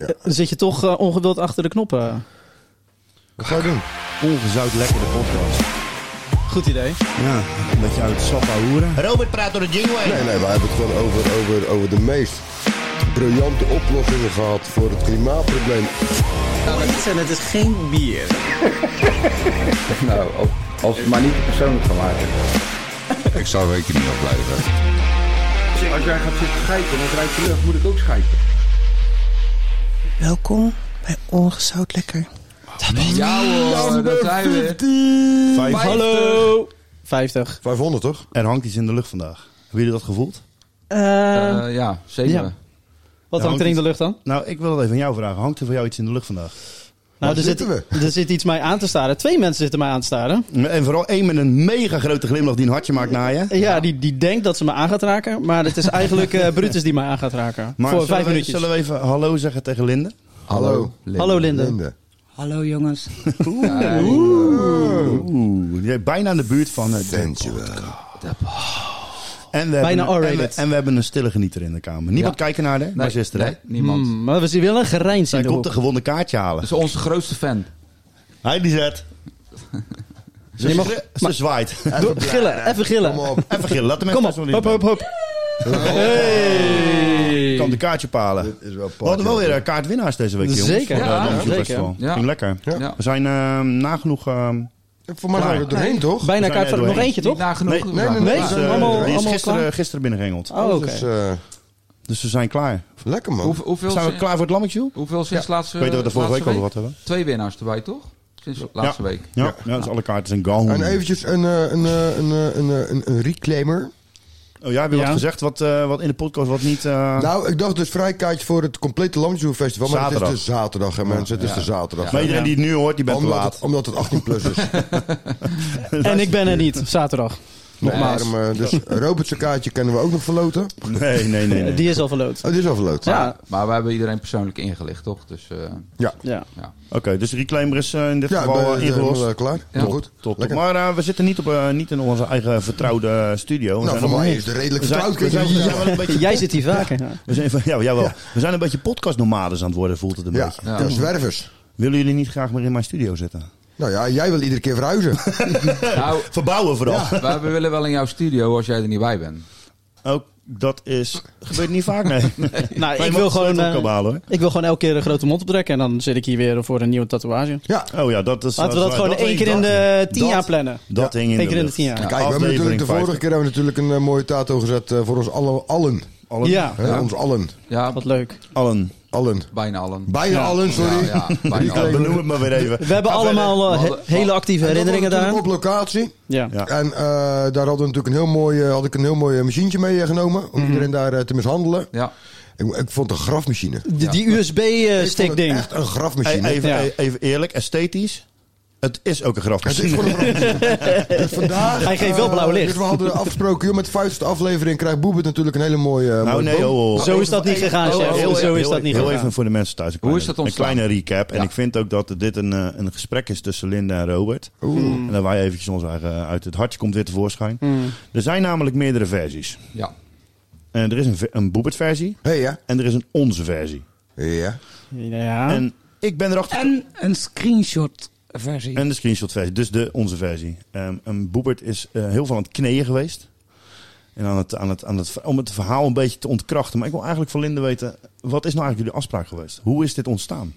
Dan zit je toch ongewild achter de knoppen. Wat ga je doen? Ongezout lekker de podcast. Goed idee. Ja, een beetje uit het sap hoeren. Robert praat door de jingle heen. Nee, wij hebben het gewoon over de meest briljante oplossingen gehad voor het klimaatprobleem. En het is geen bier. Nou, als het maar niet te persoonlijk gaan maken. Ik zou weken niet afblijven. Als jij gaat zitten schijten en het ruikt je lucht, moet ik ook schijten. Welkom bij Ongezout Lekker. Ja hoor, dat zijn we. 50. Hallo. 50. 500 toch? Er hangt iets in de lucht vandaag. Hebben jullie dat gevoeld? Ja, zeker. Ja. Wat hangt er in de lucht dan? Nou, ik wil dat even aan jou vragen. Hangt er voor jou iets in de lucht vandaag? Nou, Waar zitten we? er zit iets mij aan te staren. 2 mensen zitten mij aan te staren. En vooral één met een mega grote glimlach die een hartje maakt naar je. Ja, die denkt dat ze me aan gaat raken. Maar het is eigenlijk Brutus die mij aan gaat raken. Maar voor 5 minuutjes. Zullen we even hallo zeggen tegen Linde? Hallo. Hallo Linde. Hallo jongens. Oeh, die heeft bijna in de buurt van Dankjewel. En we Bijna hebben, R-rated. en we hebben een stille genieter in de kamer. Niemand kijken naar haar, maar ze is er. Nee, niemand. Maar we zien wel een gerijns Zij in de komt hoek. een gewonnen kaartje halen. Dat is onze grootste fan. Hi, Lisette. Ze zwaait. Gillen, even gillen. Kom op. Even gillen, laat de mensen Kom op, hop, hop, hop. Ik kan de kaartje palen. Dit is wel We hadden wel weer kaartwinnaars deze week, jongens. Zeker, Voor, ja, Dansview zeker. Festival. Ja. Ging lekker. Ja. We zijn nagenoeg... Voor mij zijn we er doorheen, toch? Bijna We zijn kaart er van nog doorheen. eentje, toch? Nagenoeg. Nee, Nee, nee, ze nee. allemaal- Die is klaar? gisteren binnengehengeld. Oh, oké. Dus, Dus we zijn klaar. lekker man. Hoeveel Zijn we klaar voor het lammetje? Hoeveel sinds laatste Ik weet dat we er vorige week laatste al wat hebben. 2 winnaars erbij, toch? Sinds laatste week. Ja, dus alle kaarten zijn gone. En eventjes een reclaimer. Oh, jij hebt wat Ja. gezegd wat in de podcast wat niet... Nou, ik dacht dus vrijkaartje voor het complete Lamsjoe-festival. Maar Zaterdag. het is de zaterdag, hè mensen. Het is de zaterdag. maar iedereen die het nu hoort, die bent te laat. Omdat het 18 plus is. En ik ben er niet, zaterdag. Nogmaals. Maar, dus Robert's kaartje kunnen we ook nog verloten. Nee. Die is al verloot. Oh, die is al verloten. Ja. Maar we hebben iedereen persoonlijk ingelicht, toch? Dus Ja. Oké, dus de reclaimer is in dit Ja, geval ingelost. helemaal klaar. Ja. Heel goed. Top. Lekker. Maar we zitten niet in onze eigen vertrouwde studio. We Nou, zijn voor nog- mij is het redelijk we zijn- vertrouwd. we zijn- we zijn wel een beetje- Jij zit hier vaker. Ja. We zijn, jawel. We zijn een beetje podcastnomades aan het worden, voelt het een Ja, beetje. Ja. ja, zwervers. Willen jullie niet graag meer in mijn studio zitten? Nou ja, jij wil iedere keer verhuizen. nou, Verbouwen vooral. we willen wel in jouw studio als jij er niet bij bent. Ook dat gebeurt niet vaak, nee. Nou, Maar je ik mag wil het gewoon sleutel ook halen, hoor. ik wil gewoon elke keer een grote mond optrekken. En dan zit ik hier weer voor een nieuwe tatoeage. Ja. Oh ja, dat is... Laten we dat gewoon 1 keer in de 10 jaar plannen. Dat hing in 1 keer in de lucht. 10 jaar. Ja. Kijk, we hebben natuurlijk de vorige 50. keer hebben we natuurlijk een mooie tato gezet voor ons allen. Ja, Hè, ons allen. Ja, wat leuk. Allen. Allen. bijna allen. Bijna allen, sorry. Ja, bijna Ja, allen. benoem het maar weer even. We hebben allemaal hele actieve En dat herinneringen was daar. natuurlijk op locatie. Ja. Ja. En daar hadden we natuurlijk had ik een heel mooi machientje meegenomen. Om iedereen daar te mishandelen. Ja. Ik vond het een grafmachine. Die Ik vond USB-stick het ding. echt een grafmachine. Even eerlijk, esthetisch. Het is ook een Het is grafmachine. gewoon een grafmachine. Dus vandaag, Hij geeft wel blauw licht. Dus we hadden afgesproken, joh, met de 50ste aflevering krijgt Boebert natuurlijk een hele mooie... Nou mooie nee, boom. Zo is dat niet gegaan, chef. Zo is dat niet Heel gegaan. even voor de mensen thuis. Hoe is dat Een ontstaan? kleine recap. En Ja. ik vind ook dat dit een gesprek is tussen Linda en Robert. En dat wij eventjes ons eigen uit het hartje komt weer tevoorschijn. Er zijn namelijk meerdere versies. Ja. Er is een Boebert versie. Hé, ja? En er is een onze versie. Ja. Ja. En ik ben erachter... En een screenshot versie. En de screenshot versie, dus onze versie. Boebert is heel veel aan het knieën geweest. En om het verhaal een beetje te ontkrachten. Maar ik wil eigenlijk van Linde weten, wat is nou eigenlijk jullie afspraak geweest? Hoe is dit ontstaan?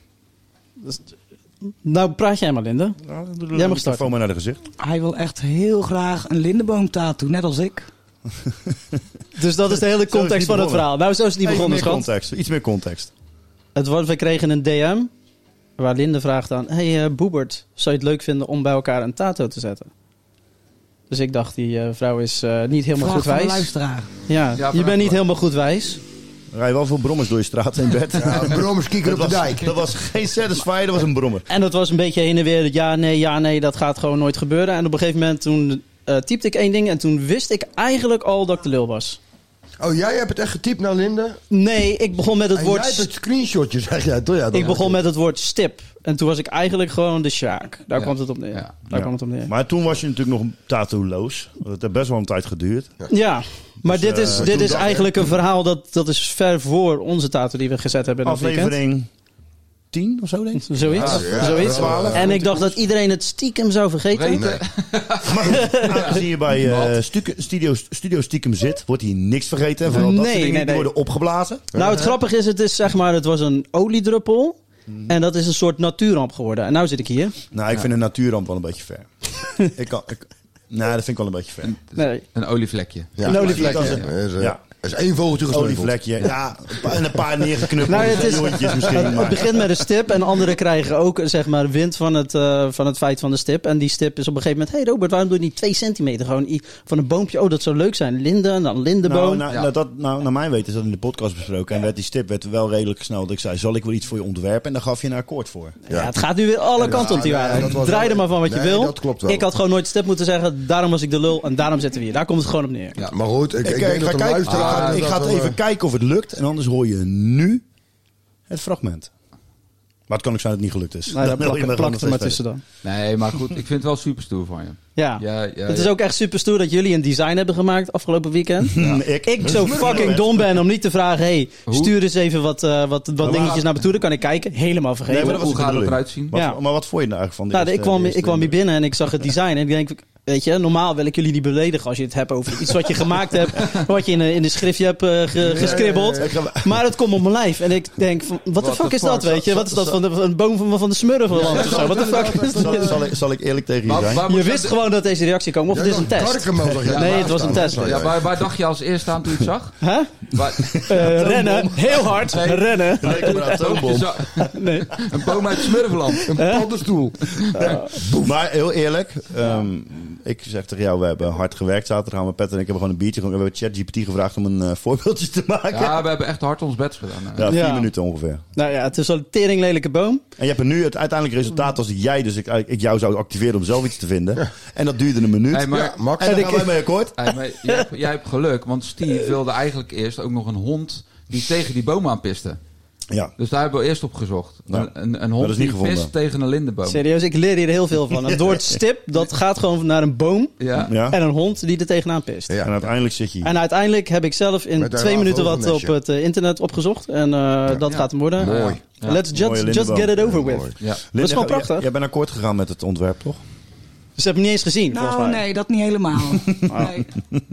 Nou, praat jij maar, Linde. Jij mag starten. Gewoon maar naar de gezicht. Hij wil echt heel graag een lindenboomtattoo, net als ik. Dus dat is de hele Zo is context niet van het begonnen. verhaal. Nou, zo is het niet begonnen, schat. Iets meer context. We kregen een DM waar Linde vraagt aan... Hey Boebert, zou je het leuk vinden om bij elkaar een tattoo te zetten? Dus ik dacht, die vrouw is niet helemaal Vraag goed van de wijs. luisteraar. Ja, vraag je bent niet maar. helemaal goed wijs. Rij wel veel brommers door je straat in bed. Ja, brommers kieken op de dijk. Dat was geen Satisfyer, dat was een brommer. En dat was een beetje heen en weer. Ja, nee, dat gaat gewoon nooit gebeuren. En op een gegeven moment toen typte ik 1 ding... en toen wist ik eigenlijk al dat ik de lul was. Oh, jij hebt het echt getypt naar Linde? Nee, ik begon met het En jij woord... hebt het screenshotje, zeg jij toch? Ja, Ik begon met het woord stip. En toen was ik eigenlijk gewoon de Sjaak. Daar Ja. kwam het op neer. Ja. Daar kwam het op neer. Maar toen was je natuurlijk nog tattoo-loos. Dat heeft best wel een tijd geduurd. Ja, maar Dus, dit is toen eigenlijk een verhaal dat is ver voor onze tattoo die we gezet hebben in dat weekend. Aflevering 10 of zo, denk ik. Zoiets. Zoiets. 12. En ik dacht dat iedereen het stiekem zou vergeten. Nee. Aangezien je bij studio Stiekem zit, wordt hier niks vergeten. En vooral dat soort dingen die worden opgeblazen. Nou, het grappige is, het was een oliedruppel. En dat is een soort natuurramp geworden. En nou zit ik hier. Nou, ik vind een natuurramp wel een beetje ver. Nou, dat vind ik wel een beetje ver. Nee. Een olievlekje. Ja. Een olievlekje. Ja. Er is 1 vogeltje gesneuveld. Olievlekje. Ja, en een paar neergeknuppeld. Nou, het is- jongetje misschien. Het Maar. begint met een stip en anderen krijgen ook zeg maar wind van het feit van de stip. En die stip is op een gegeven moment, hey Robert, waarom doe je niet 2 centimeter gewoon van een boompje? Oh, dat zou leuk zijn. Linde en dan lindeboom. Naar mijn weten is dat in de podcast besproken. En die stip werd wel redelijk snel dat ik zei, zal ik wel iets voor je ontwerpen? En daar gaf je een akkoord voor. Ja, het gaat nu weer alle kanten op die waarheid. dat was Draai wel- er maar van wat je Nee, wil. dat klopt wel. Ik had gewoon nooit stip moeten zeggen, daarom was ik de lul en daarom zitten we hier. Daar komt het gewoon op neer. Ja. Maar goed, ik Ik denk dat de luisteraar... ik ga het even kijken of het lukt. En anders hoor je nu het fragment. Maar het kan ook zijn dat het niet gelukt is. Nou, Dan wil je plakt gewoon er maar nog tussen dan. Nee, maar goed, ik vind het wel super stoer van je. Ja. Ja, Het is ook echt super stoer dat jullie een design hebben gemaakt afgelopen weekend. steeds. Ik zo fucking dom ben om niet te vragen, hey, stuur eens even wat dingetjes naar me toe. Dan kan ik kijken. Helemaal vergeten. Nee, maar dat was Hoe de gaat het bedoeling. eruit zien? Ja. Maar wat vond je nou eigenlijk van Nou, dit? ik kwam hier binnen en ik zag het design. En ik denk, weet je, normaal wil ik jullie niet beledigen als je het hebt over iets wat je gemaakt hebt. Wat je in een schriftje hebt geschribbeld. Maar het komt op mijn lijf. En ik denk, wat de fuck is dat, weet je? Wat is dat van een boom van de smurrenland of zo? Wat de fuck is dit? Zal ik eerlijk tegen je zijn? Je wist gewoon dat deze reactie kwam. Of het is een test. Nee, het was een test. Ja, waar dacht je als eerste aan toen je het zag? Huh? Waar, Rennen. Heel hard. Rennen. je zag- Nee. een boom uit Smurfenland. Een paddenstoel. Maar heel eerlijk, ik zeg tegen jou, we hebben hard gewerkt zaterdag. Pet en ik hebben gewoon een biertje. We hebben ChatGPT gevraagd om een voorbeeldje te maken. Ja, we hebben echt hard ons bed gedaan. Ja, 4 Ja. minuten ongeveer. Nou ja, het is wel een teringlelijke boom. En je hebt er nu het uiteindelijke resultaat als jij, dus ik jou zou activeren om zelf iets te vinden. En dat duurde een minuut. Hey, maar, Ja, Max. En daar gaan wij mee akkoord. hey, maar jij hebt geluk, want Steve wilde eigenlijk eerst ook nog een hond die tegen die boom aanpiste. Ja. Dus daar hebben we eerst op gezocht. Ja. Een Dat hond is die niet gevonden. pist tegen een lindenboom. Serieus, ik leer hier heel veel van. Het woord stip, dat gaat gewoon naar een boom. Ja. Ja. En een hond die er tegenaan pist. Ja. En uiteindelijk zit je hier. En uiteindelijk heb ik zelf in Met een 2 minuten wat op vogelnestje. het internet opgezocht. En dat gaat hem worden. Mooi. Ja. Let's Mooie just lindenboom. get it over with. Mooi. Ja. Dat is gewoon prachtig. Jij bent akkoord gegaan met het ontwerp, toch? Dus heb ik niet eens gezien, volgens Nou, mij. nee, dat niet helemaal. Nee.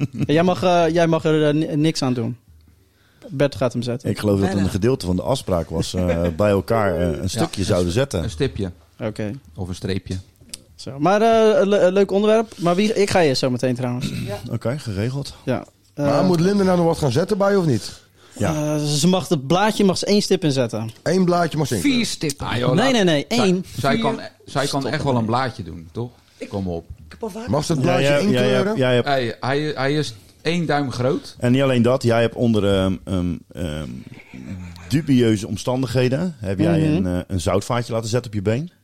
Jij mag er niks aan doen. Bert gaat hem zetten. Ik geloof dat Bijna. een gedeelte van de afspraak was bij elkaar een stukje zouden zetten. Een stipje Oké. of een streepje. Zo. Maar een leuk onderwerp. Maar ik ga eerst zo meteen trouwens. Oké, geregeld. Ja. Maar moet Linde nou nog wat gaan zetten bij of niet? Ze mag het blaadje 1 stip inzetten. 1 blaadje mag zinken. 4 stippen. Ah, joh, Nee, 1. Zij kan echt wel een blaadje doen, toch? Kom op. Mag ze het blaadje inkleuren? Jij hebt, Hij is 1 duim groot. en niet alleen dat, jij hebt onder dubieuze omstandigheden heb jij een zoutvaatje laten zetten op je been.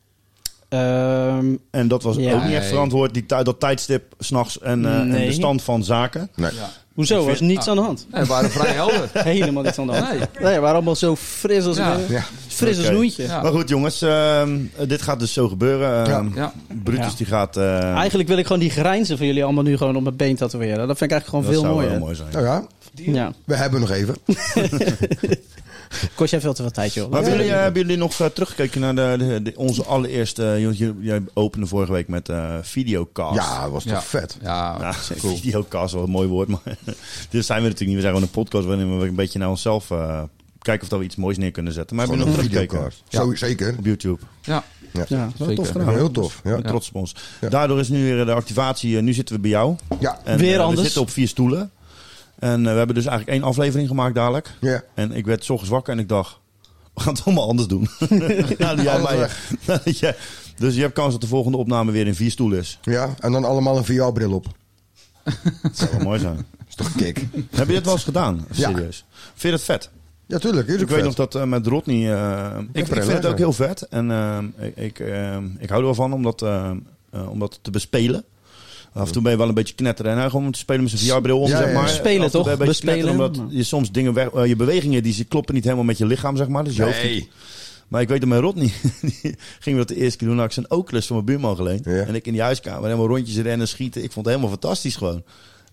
En dat was Ja. ook niet echt Nee. verantwoord, dat tijdstip s'nachts en Nee. de stand van zaken. Nee. Ja. Hoezo? Er was niets aan de hand. Nee, we waren vrij helder. Helemaal niets aan de hand. Nee. Nee, we waren allemaal zo fris als Ja. een Ja. fris als Oké. een hoentje. Ja. Maar goed jongens, dit gaat dus zo gebeuren. Ja. Brutus Ja. die gaat... Eigenlijk wil ik gewoon die grijnzen van jullie allemaal nu gewoon op mijn been tatoeëren. Dat vind ik eigenlijk gewoon dat veel zou mooier. wel mooi zijn. Nou ja, Ja. we hebben nog even. Kost jij veel te veel tijd, joh. Maar hebben jullie nog teruggekeken naar onze allereerste... Jij opende vorige week met videocast. Ja, dat was toch Ja. vet. Ja, Nou, cool. videocast, wel een mooi woord. Maar dit zijn we natuurlijk niet. We zijn gewoon een podcast waarin we een beetje naar onszelf kijken of dat we iets moois neer kunnen zetten. Maar hebben Gewoon jullie nog een teruggekeken videocast. Zo, zeker. op YouTube? Ja, Ja. zeker. tof Ja, gedaan. heel tof. Ja. Ik ben trots op ons. Daardoor is nu weer de activatie. Nu zitten we bij jou. Ja. En, Weer we anders. zitten op 4 stoelen. En we hebben dus eigenlijk 1 aflevering gemaakt dadelijk. Ja. En ik werd 's ochtends wakker en ik dacht... We gaan het allemaal anders doen. Nou, jij Alles mij- Ja. Dus je hebt kans dat de volgende opname weer in 4 stoelen is. Ja, en dan allemaal een VR-bril op. Dat zou wel mooi zijn. Dat is toch een kick? Heb je dit wel eens gedaan? Ja. Serieus? Vind je dat vet? Ja, tuurlijk. Is ook Ik weet vet. nog dat met Rodney... ik vind het ook heel vet. En ik hou er wel van om dat te bespelen. Af en toe ben je wel een beetje knetteren. En gewoon om te spelen met zijn VR-bril om, Ja, zeg ja. maar. Bespelen, Af en toe toch? ben je een beetje Bespelen. knetteren, omdat je soms dingen je bewegingen die kloppen niet helemaal met je lichaam, zeg maar. Dus je hoofd niet. Maar ik weet dat mijn Rodney, die ging dat de eerste keer doen. Had ik zijn Oculus van mijn buurman geleend. Ja. En ik in die huiskamer helemaal rondjes rennen, schieten. Ik vond het helemaal fantastisch gewoon.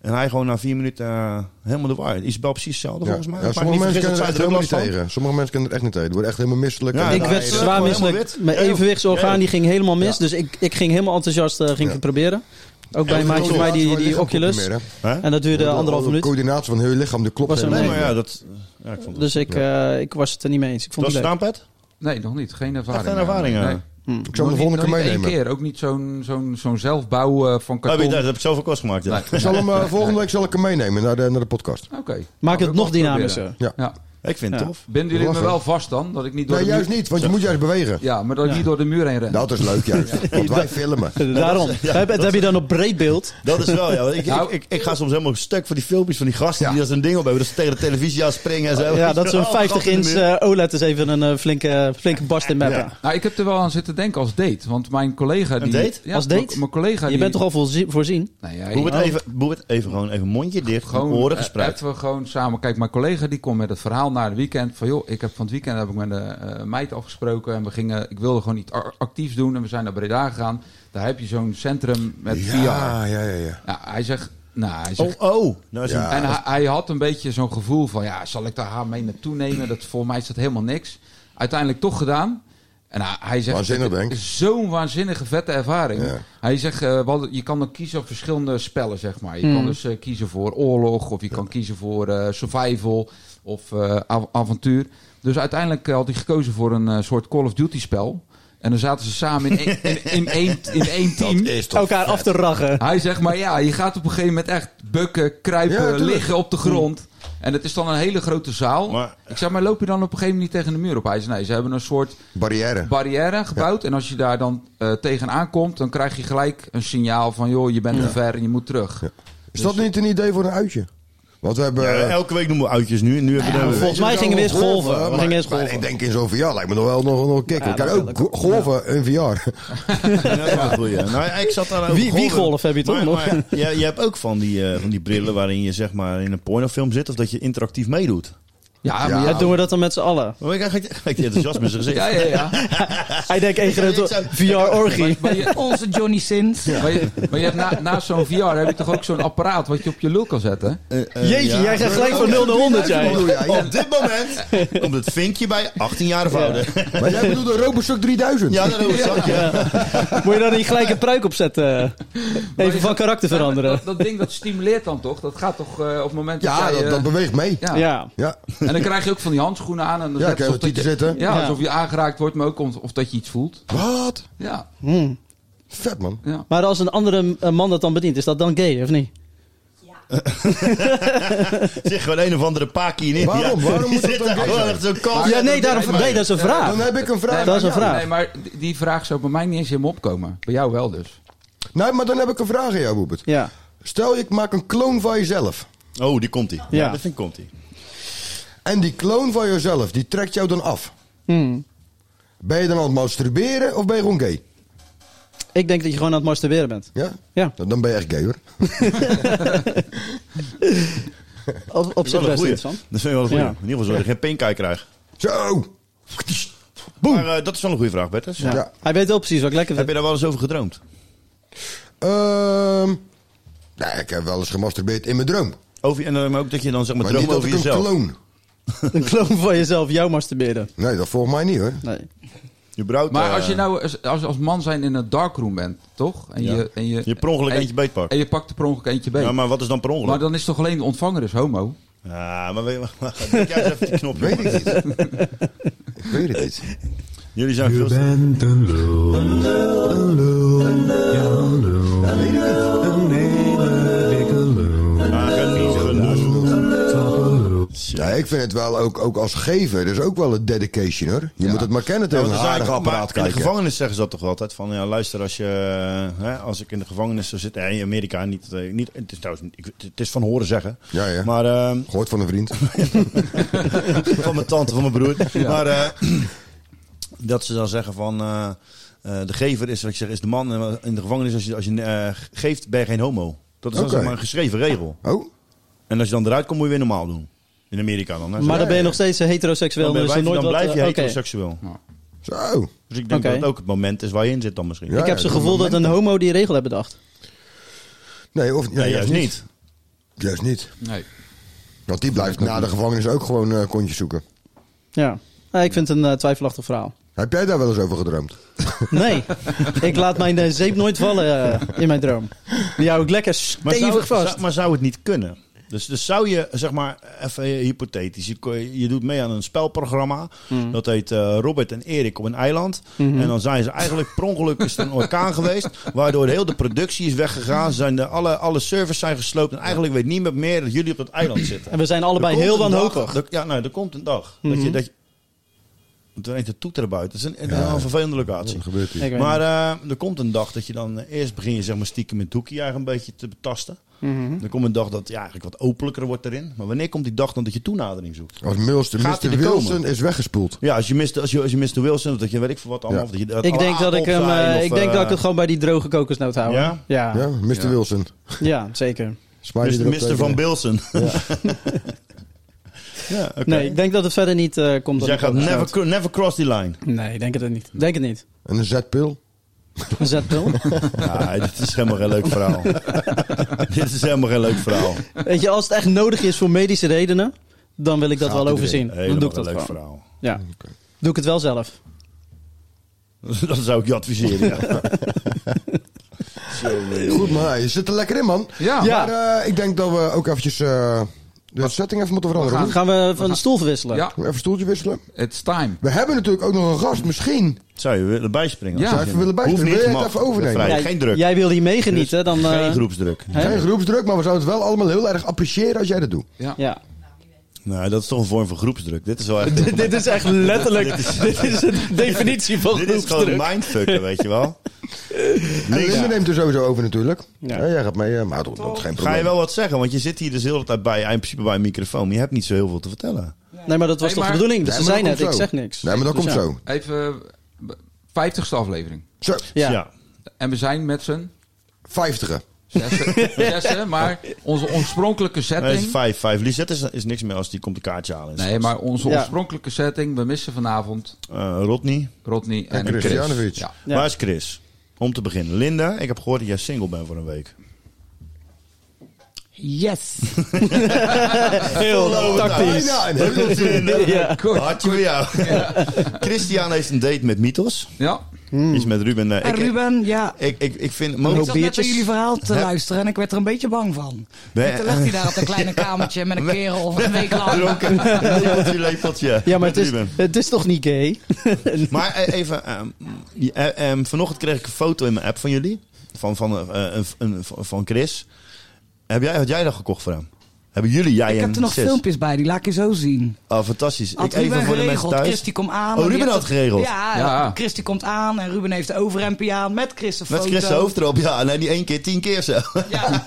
En hij gewoon na 4 minuten helemaal de waarheid. Isabel precies hetzelfde volgens mij. Ja, sommige mensen kunnen er echt helemaal niet tegen. Sommige mensen kunnen er echt niet tegen. Die worden echt helemaal misselijk. Ja, Ik werd zwaar misselijk. Mijn evenwichtsorgaan die ging helemaal mis. Dus ik ging helemaal enthousiast ging het proberen. Ook bij een maatje van mij die Oculus. En dat duurde 1,5 minuut. De coördinatie van heel je lichaam, die klopt Was helemaal Nee, niet. maar ja, ik vond het Dus ik was het er niet mee eens. Ik vond was het het leuk. gedaan, Pet? Nee, nog niet. Geen ervaring. Echt geen ervaring, Nee. Ik zal hem de volgende keer Nog niet één meenemen. keer. Ook niet zo'n zelfbouw van karton. Dat heb ik zoveel kost gemaakt. Ja. Nee. Ik zal hem volgende week hem meenemen naar de podcast. Oké. Maak het Nou, nog ik wel dynamischer. proberen. Ja. Ik vind het Ja. tof. Binden jullie me Lastig. wel vast dan? Dat ik niet door Nee, de juist muur... niet, want je moet juist bewegen. Ja, maar dat ik niet door de muur heen ren. Dat is leuk juist. Want wij filmen. Daarom. Dat heb je dan op breed beeld. Dat is wel, ja. Want Nou- ik ga soms helemaal stuk voor die filmpjes van die gasten die dat een ding op hebben. Dat ze tegen de televisie aan springen en zo. Ja, dat zo'n Oh, gat in de 50-inch muur. OLED is even een flinke barst in mappen. Ja. Nou, ik heb er wel aan zitten denken als date. Want mijn collega... Een die, date? Ja, Als date? Mijn collega Je die... bent toch al voorzien? Nee, ja, Boe het even gewoon even mondje dicht, gewoon oren gespreid. even gewoon samen. Kijk, mijn collega die komt met het verhaal naar het weekend. Van joh, ik heb van het weekend heb ik met de meid afgesproken. En ik wilde gewoon iets actiefs doen. En we zijn naar Breda gegaan. Daar heb je zo'n centrum met VR. Ja. Nou, hij zegt... Nou, Nou is Ja. een- En hij had een beetje zo'n gevoel van... Ja, zal ik daar haar mee naartoe nemen? Voor mij is dat helemaal niks. Uiteindelijk toch gedaan. En hij zegt... Waanzinnig, denk ik. Zo'n waanzinnige vette ervaring. Ja. Hij zegt... je kan dan kiezen op verschillende spellen, zeg maar. Je kan dus kiezen voor oorlog... Of je kan kiezen voor survival... Of avontuur. Dus uiteindelijk had hij gekozen voor een soort Call of Duty spel... En dan zaten ze samen in één team. Dat is toch Elkaar vet. af te rachen. Hij zegt maar ja, je gaat op een gegeven moment echt bukken, kruipen, Ja, tuurlijk. liggen op de grond. En het is dan een hele grote zaal. Maar- Ik zeg maar, loop je dan op een gegeven moment niet tegen de muur op? Hij zei nee, ze hebben een soort barrière gebouwd. En als je daar dan tegenaan komt, dan krijg je gelijk een signaal van joh, je bent te ver en je moet terug. Is dat niet een idee voor een uitje? Want we hebben... Ja, elke week noemen we uitjes nu. Nu hebben we Volgens mij gingen we eens golven. We gingen eens Maar golven. ik denk in zo'n VR lijkt me nog wel nog een kikker. Ja, Kijk, dat ook kan ook. golven in VR. Ja, dat is wel een goeie. Nou, ik zat daar over Wie golf heb je toch nog? Maar, je hebt ook van die brillen waarin je zeg maar in een pornofilm zit of dat je interactief meedoet. Ja, Ja. maar Ja, doen we dat dan met z'n allen? Maar kijk die enthousiasme in zijn gezicht. ja. Hij denkt één grote VR-orgie. Onze Johnny Sins. Maar je hebt naast zo'n VR heb je toch ook zo'n apparaat wat je op je lul kan zetten? Jeetje, jij gaat gelijk van 0 naar 100, jij. Op dit moment komt het vinkje bij 18 jaar of ouder. Maar jij bedoelt een Roboshock 3000? Ja, dat is het. Moet je dan niet gelijk een pruik opzetten? Even van karakter veranderen. Dat ding dat stimuleert dan toch? Dat gaat toch op het moment Ja, dat jij... dat beweegt mee. ja. Ja. Ja. En dan krijg je ook van die handschoenen aan. En dan Ja, zet krijg je alsof op die te zitten. Ja, Ja. alsof je aangeraakt wordt, maar ook of dat je iets voelt. Wat? Ja, Vet, man. ja. Maar als een andere man dat dan bedient, is dat dan gay, of niet? Zeg gewoon een of andere paakie in India. Waarom moet dat Zit dan daar gay gewoon zijn? echt zo'n kans. Ja, nee, dat is een vraag. Dan heb ik een vraag. Dat is een aan jou. vraag. Nee, maar die vraag zou bij mij niet eens helemaal opkomen. Bij jou wel dus. Nee, maar dan heb ik een vraag aan jou, Boebert. Ja. Stel, ik maak een kloon van jezelf. Oh, die komt ie. Ja, Ja. dat vind ik komt ie. En die kloon van jezelf, die trekt jou dan af. Ben je dan aan het masturberen of ben je gewoon gay? Ik denk dat je gewoon aan het masturberen bent. Ja? Ja. Dan ben je echt gay, hoor. Op zich Dat is wel een best goeie. interessant. Dat vind ik wel een goeie. Ja. In ieder geval zorg dat je geen pinkei krijgt. Zo! Maar dat is wel een goede vraag, Bertus. Ja. Ja. Hij weet wel precies wat ik lekker Heb vind. je daar wel eens over gedroomd? Nee, ik heb wel eens gemasturbeerd in mijn droom. Maar ook dat je dan zeg maar Maar niet droomt dat over ik een jezelf. kloon. Een kloon van jezelf, jou masturberen. Nee, dat volgens mij niet, hoor. Nee. Überhaupt, Maar als je nou als man zijn in een darkroom bent, toch? En Ja. je per ongeluk eentje beetpakt. En je pakt er per ongeluk eentje beet. Ja, maar wat is dan per ongeluk? Maar dan is toch alleen de ontvanger is homo? Ja, maar weet je, druk jij eens even die knop. Weet ik niet. Ik weet het niet. Jullie zijn veel... bent een lul. Een lul. Ja, een lul. Een hele dikke lul. Ja, ik vind het wel ook als gever. Dus ook wel een dedication, hoor. Je moet het maar kennen tegen een aardig apparaat in de kijken. gevangenis zeggen ze dat toch altijd. Van ja, luister, als ik in de gevangenis zou zitten. In Amerika niet het is trouwens, het is van horen zeggen. Ja, ja. Maar Gehoord van een vriend. van mijn tante, van mijn broer. Maar dat ze dan zeggen van de gever is, wat ik zeg, is de man in de gevangenis. Als je geeft, ben je geen homo. Dat is dan Oké. zeg maar een geschreven regel. Oh, En als je dan eruit komt, moet je weer normaal doen. In Amerika dan. Hè. Maar dan ben je nog steeds heteroseksueel. dan Dus er nooit blijf je oké. heteroseksueel. zo. Dus ik denk Oké. dat het ook het moment is waar je in zit dan misschien. Ja. Ik heb zo'n gevoel dat een homo die regel heeft bedacht. Nee, of, Nee, juist niet. Juist niet. Nee. Want die blijft na de gevangenis ook gewoon kontjes zoeken. Ja. Ik vind het een twijfelachtig verhaal. Heb jij daar wel eens over gedroomd? Nee, ik laat mijn zeep nooit vallen in mijn droom. Die hou ik lekker stevig vast. Maar zou het niet kunnen? Dus zou je, zeg maar, even hypothetisch. Je doet mee aan een spelprogramma. Dat heet Robert en Erik op een eiland. En dan zijn ze eigenlijk per ongeluk is er een orkaan geweest. Waardoor heel de productie is weggegaan. Alle servers zijn gesloopt. En eigenlijk weet niemand meer dat jullie op dat eiland zitten. En we zijn allebei heel wanhopig. Er komt een dag. Dat je er heeft de toeter buiten. Het is een vervelende locatie. Dat gebeurt hier. Maar er komt een dag dat je dan... eerst begin je zeg maar stiekem met Doekie eigenlijk een beetje te betasten. Dan komt een dag dat eigenlijk wat openlijker wordt erin. Maar wanneer komt die dag dan dat je toenadering zoekt? Als Mr. Wilson is weggespoeld. Ja, als je Mr. Wilson... of dat je weet ik veel wat allemaal... Ja. Dat je, Ik denk dat ik hem... ik denk dat ik het gewoon bij die droge kokosnoot hou. Ja? Ja, Mr. Wilson. Ja, zeker. Mr. Van Bilson. Ja. Ja, okay. Nee, ik denk dat het verder niet komt. Dus jij gaat never cross die line. Nee, ik denk het niet. Denk het niet. En een zetpil. Een zetpil. Ja, dit is helemaal geen leuk verhaal. Dit is helemaal geen leuk verhaal. Weet je, als het echt nodig is voor medische redenen, dan wil ik dat Gaat wel erin. overzien. Dan Helemaal doe ik een dat leuk gewoon. verhaal. Ja. Doe ik het wel zelf. Dat zou ik je adviseren, ja. Goed, maar je zit er lekker in, man. Ja. Maar ik denk dat we ook eventjes de setting even moeten veranderen. Gaan we van de stoel verwisselen? Ja, Even een stoeltje wisselen. it's time. We hebben natuurlijk ook nog een gast. Misschien Zou je willen bijspringen? Ja. zou je even willen Hoeft bijspringen. niet, Wil je het mag. even overnemen? Vrij. Geen druk. Jij wil hier meegenieten, dan... Geen groepsdruk. Hè? Geen groepsdruk, maar we zouden het wel allemaal heel erg appreciëren als jij dat doet. Ja. Nou, dat is toch een vorm van groepsdruk. Dit is wel echt... Dit is echt letterlijk... dit is de definitie van Dit is gewoon groepsdruk. mindfucken, weet je wel. En Linda neemt er sowieso over natuurlijk. Ja. Ja, jij gaat mee, maar dat is geen probleem. Ga je wel wat zeggen? Want je zit hier dus de hele tijd bij, in principe bij een microfoon. Maar je hebt niet zo heel veel te vertellen. Nee, maar dat was Hey, toch maar- de bedoeling? Dus Nee, ze maar zei dat net, komt ik zo. zeg niks. Nee, maar dat Dus komt ja. zo. Even 50ste aflevering. Zo, Ja. En we zijn met z'n 50. zessen, maar onze oorspronkelijke Nee, het setting... is 5. Lisette is niks meer als die komt een kaartje halen. Nee, maar onze Ja. oorspronkelijke setting, we missen vanavond Rodney. Rodney en Chris Chris. Janovic. Ja. Ja. Waar is Chris? Om te beginnen. Linda, ik heb gehoord dat jij single bent voor een week. Yes. Heel tactisch. Bijna een hele zin. Ja. Hartje voor jou. Christian heeft een date met Mythos. Ja. Is met Ruben. En Ruben, ja. Ik vind... Ik zat net naar biertjes. jullie verhaal te luisteren en ik werd er een beetje bang van. Ben- En toen lag hij daar op een kleine kamertje met een kerel een week lang. Dronken. Lepeltje. Ja, maar Ruben. het is toch niet gay? Maar even, vanochtend kreeg ik een foto in mijn app van jullie. Van Chris. Had jij dat gekocht voor hem? Hebben jullie, jij Ik en heb er nog Sis? filmpjes bij, die laat ik je zo zien. Oh, fantastisch. Had Ik even Ruben voor de mensen geregeld, thuis. Chris die komt aan. Oh, en die Ruben heeft had geregeld? Ja, Ja. Chris die komt aan en Ruben heeft de overhempje aan met Chris een Met foto. Chris' hoofd erop. Ja, nee, die 1 keer 10 keer zo. Ja.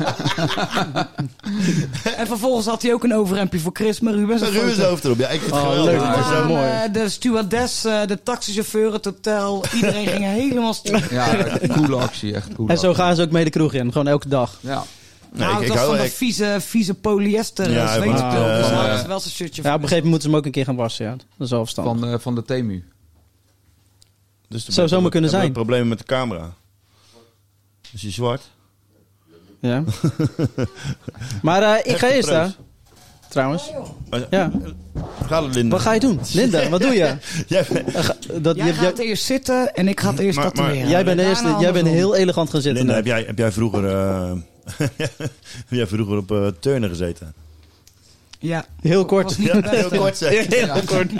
En vervolgens had hij ook een overhempje voor Chris met Ruben. Met Ruben's hoofd erop. Ja, ik vind het Oh, geweldig. leuk. Ja, Dat is zo wel mooi. mooi. De stewardess, de taxichauffeur, het hotel. Iedereen ging helemaal stuk. Ja, coole actie. Echt coole En zo actie. gaan ze ook mee de kroeg in. Gewoon elke dag. Ja. Nou, ik het was hou van dat echt- vieze polyester Ja, zweetspul. maar, Dus daar was wel zijn shirtje Ja, op van. een gegeven moment moeten ze hem ook een keer gaan wassen. Ja. Dat is wel verstandig. Van de Temu. Dus er Zou zomaar kunnen zijn. problemen met de camera. Is hij zwart? Ja. Maar ik ga Echt eerst preus. daar. Trouwens. Maar- Ja. Gaat het, Linda? Wat ga je doen? Linda, wat doe je? Jij, Jij gaat eerst zitten en ik ga het eerst Maar- tatoeëren. Jij bent, En eerst, daarna jij bent andersom. heel elegant gaan zitten. Linda, net. heb jij vroeger... heb jij vroeger op Turner gezeten? Ja, Heel kort. was niet het beste. Heel kort zeg. Heel kort.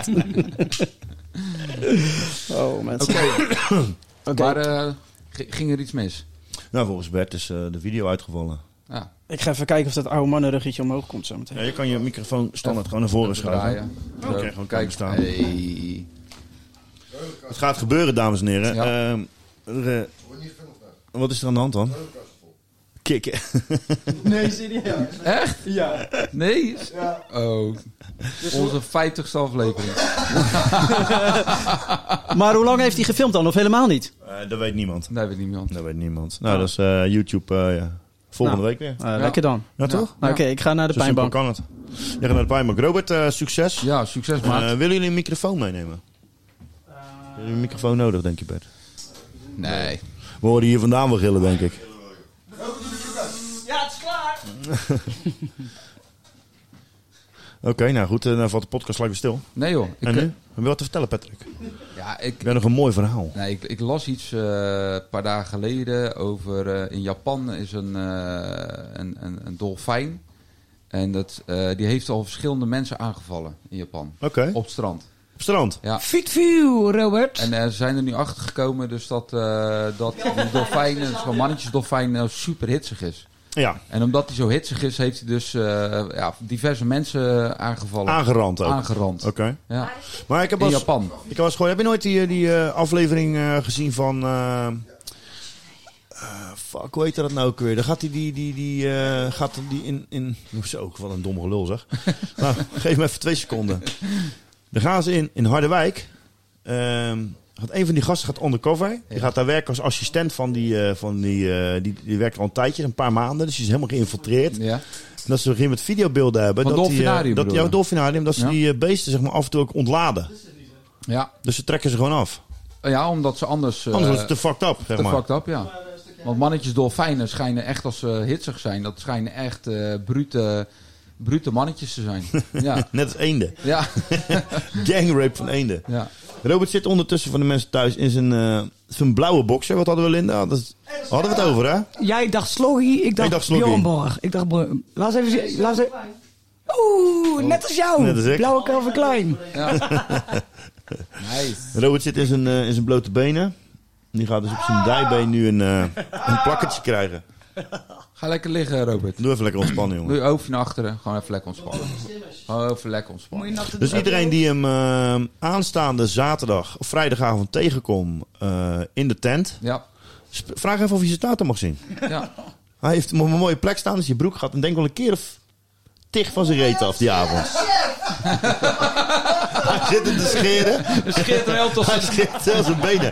Oh, mensen. Oké. Maar ging er iets mis? Nou, volgens Bert is de video uitgevallen. Ja. Ik ga even kijken of dat oude mannenruggetje omhoog komt zo meteen. Ja, je kan je microfoon standaard gewoon naar voren Even schuiven. draaien. Oké, Zo, gewoon kijk staan. Hey. Het gaat gebeuren, dames en heren. Ja. Wat is er aan de hand dan? Kikken. Nee, serieus? Echt? Ja. Nee? Oh. Onze 50ste aflevering. Maar hoe lang heeft hij gefilmd dan? Of helemaal niet? Dat weet niemand. Nee, weet niemand. Dat weet niemand. Nou, dat is YouTube volgende week weer. Lekker dan. Ja, toch? Nou, Oké, ik ga naar de Zo simpel pijnbank. kan het. Je gaat naar de pijnbank. Robert, succes. Ja, succes maat. Willen jullie een microfoon meenemen? Hebben jullie een microfoon nodig, denk je, Bert? Nee. We horen hier vandaan wel gillen, denk ik. Ja, het is klaar. Oké, nou goed. Dan valt de podcast gelijk weer stil. Nee joh. En nu? Heb je wat te vertellen, Patrick? Ja, Ik heb nog een mooi verhaal. Nee, ik las iets een paar dagen geleden over... in Japan is een dolfijn. En die heeft al verschillende mensen aangevallen in Japan. Oké. Op het strand. Op het strand? Ja. Fiet view, Robert. En ze zijn er nu achter gekomen dus dat die dolfijn, zo'n mannetjesdolfijn, super hitsig is. Ja. En omdat hij zo hitsig is, heeft hij dus diverse mensen aangevallen. Aangerand ook? Aangerand. Oké. Ja. Maar ik heb in Japan. Ik was gewoon, heb je nooit die aflevering gezien van... fuck, hoe heet dat nou ook weer? Dan gaat gaat die in... Zo, wat een domme gelul zeg. Nou, geef me even 2 seconden. Dan gaan ze in Harderwijk. Een van die gasten gaat undercover. Die gaat daar werken als assistent van die werkt al een tijdje, een paar maanden. Dus die is helemaal geïnfiltreerd. Ja. En dat ze begin met videobeelden hebben. Van dolfinarium dolfinarium. Dat ze die beesten zeg maar af en toe ook ontladen. Ja. Dus ze trekken ze gewoon af. Ja, omdat ze anders... Anders is het te fucked up, zeg maar. Te fucked up, ja. Want mannetjes dolfijnen schijnen echt, als ze hitsig zijn, dat schijnen echt brute mannetjes te zijn. Ja. Net als eenden. Ja. Gangrape van eenden. Ja. Robert zit ondertussen van de mensen thuis in zijn blauwe boxer. Wat hadden we, Linda? Hadden we het over, hè? Jij dacht Sloggy, ik dacht Sloggy. Bjorn Borg. Ik dacht... Laat eens even... Oeh, net als jou. Net als ik. Blauwe Calvin Klein. Ja. Nice. Robert zit in zijn blote benen. Die gaat dus op zijn dijbeen nu een plakkertje krijgen. Ga lekker liggen, Robert. Doe even lekker ontspannen, jongen. Doe je hoofdje naar achteren. Gewoon even lekker ontspannen. Gewoon even lekker ontspannen. Dus iedereen die hem aanstaande zaterdag of vrijdagavond tegenkomt in de tent. Ja. Vraag even of je zijn tato mag zien. Ja. Hij heeft hem op een mooie plek staan, dus je broek gaat en denk wel een keer of 10 van zijn reet af die avond. Hij zit hem te scheren. Hij scheert hem heel tot Hij scheert zelfs zijn benen.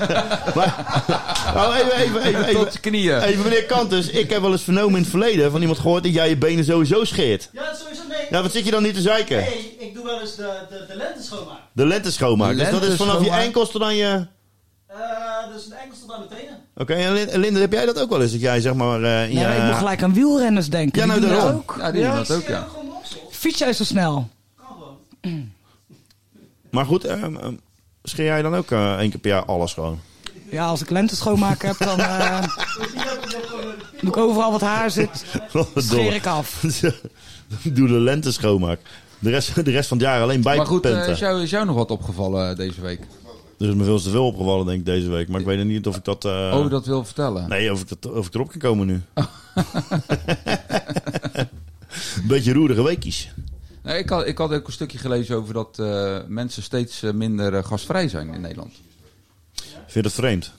Maar, even. tot je knieën. Even meneer Kantus, ik heb wel eens vernomen in het verleden van iemand gehoord dat jij je benen sowieso scheert. Ja, sowieso nee. Ja, wat zit je dan niet te zeiken? Nee, ik doe wel eens de lente schoonmaken. De lente schoonmaken. Dus dat is vanaf je enkels tot aan je... Dus de enkels tot aan de tenen. Oké, en Linde, heb jij dat ook wel eens? Dat jij zeg maar... Ik moet gelijk aan wielrenners denken. Ja, nou Die doen daarom. dat ook. Ja, die doen dat ook, ja. Fiets jij zo snel? Kan gewoon. Maar goed, scheer jij dan ook 1 keer per jaar alles schoon? Ja, als ik lente schoonmaken heb, dan doe ik overal wat haar zit, scheer ik af. Doe de lente schoonmaak. De rest van het jaar alleen Maar goed, bijpenten. is jou nog wat opgevallen deze week? Er is me veel te veel opgevallen, denk ik, deze week. Maar ik weet niet of ik dat... dat wil vertellen? Nee, of ik erop kan komen nu. Een beetje roerige weekjes. Nee, ik had ook een stukje gelezen over dat mensen steeds minder gastvrij zijn in Nederland. Vind je dat vreemd?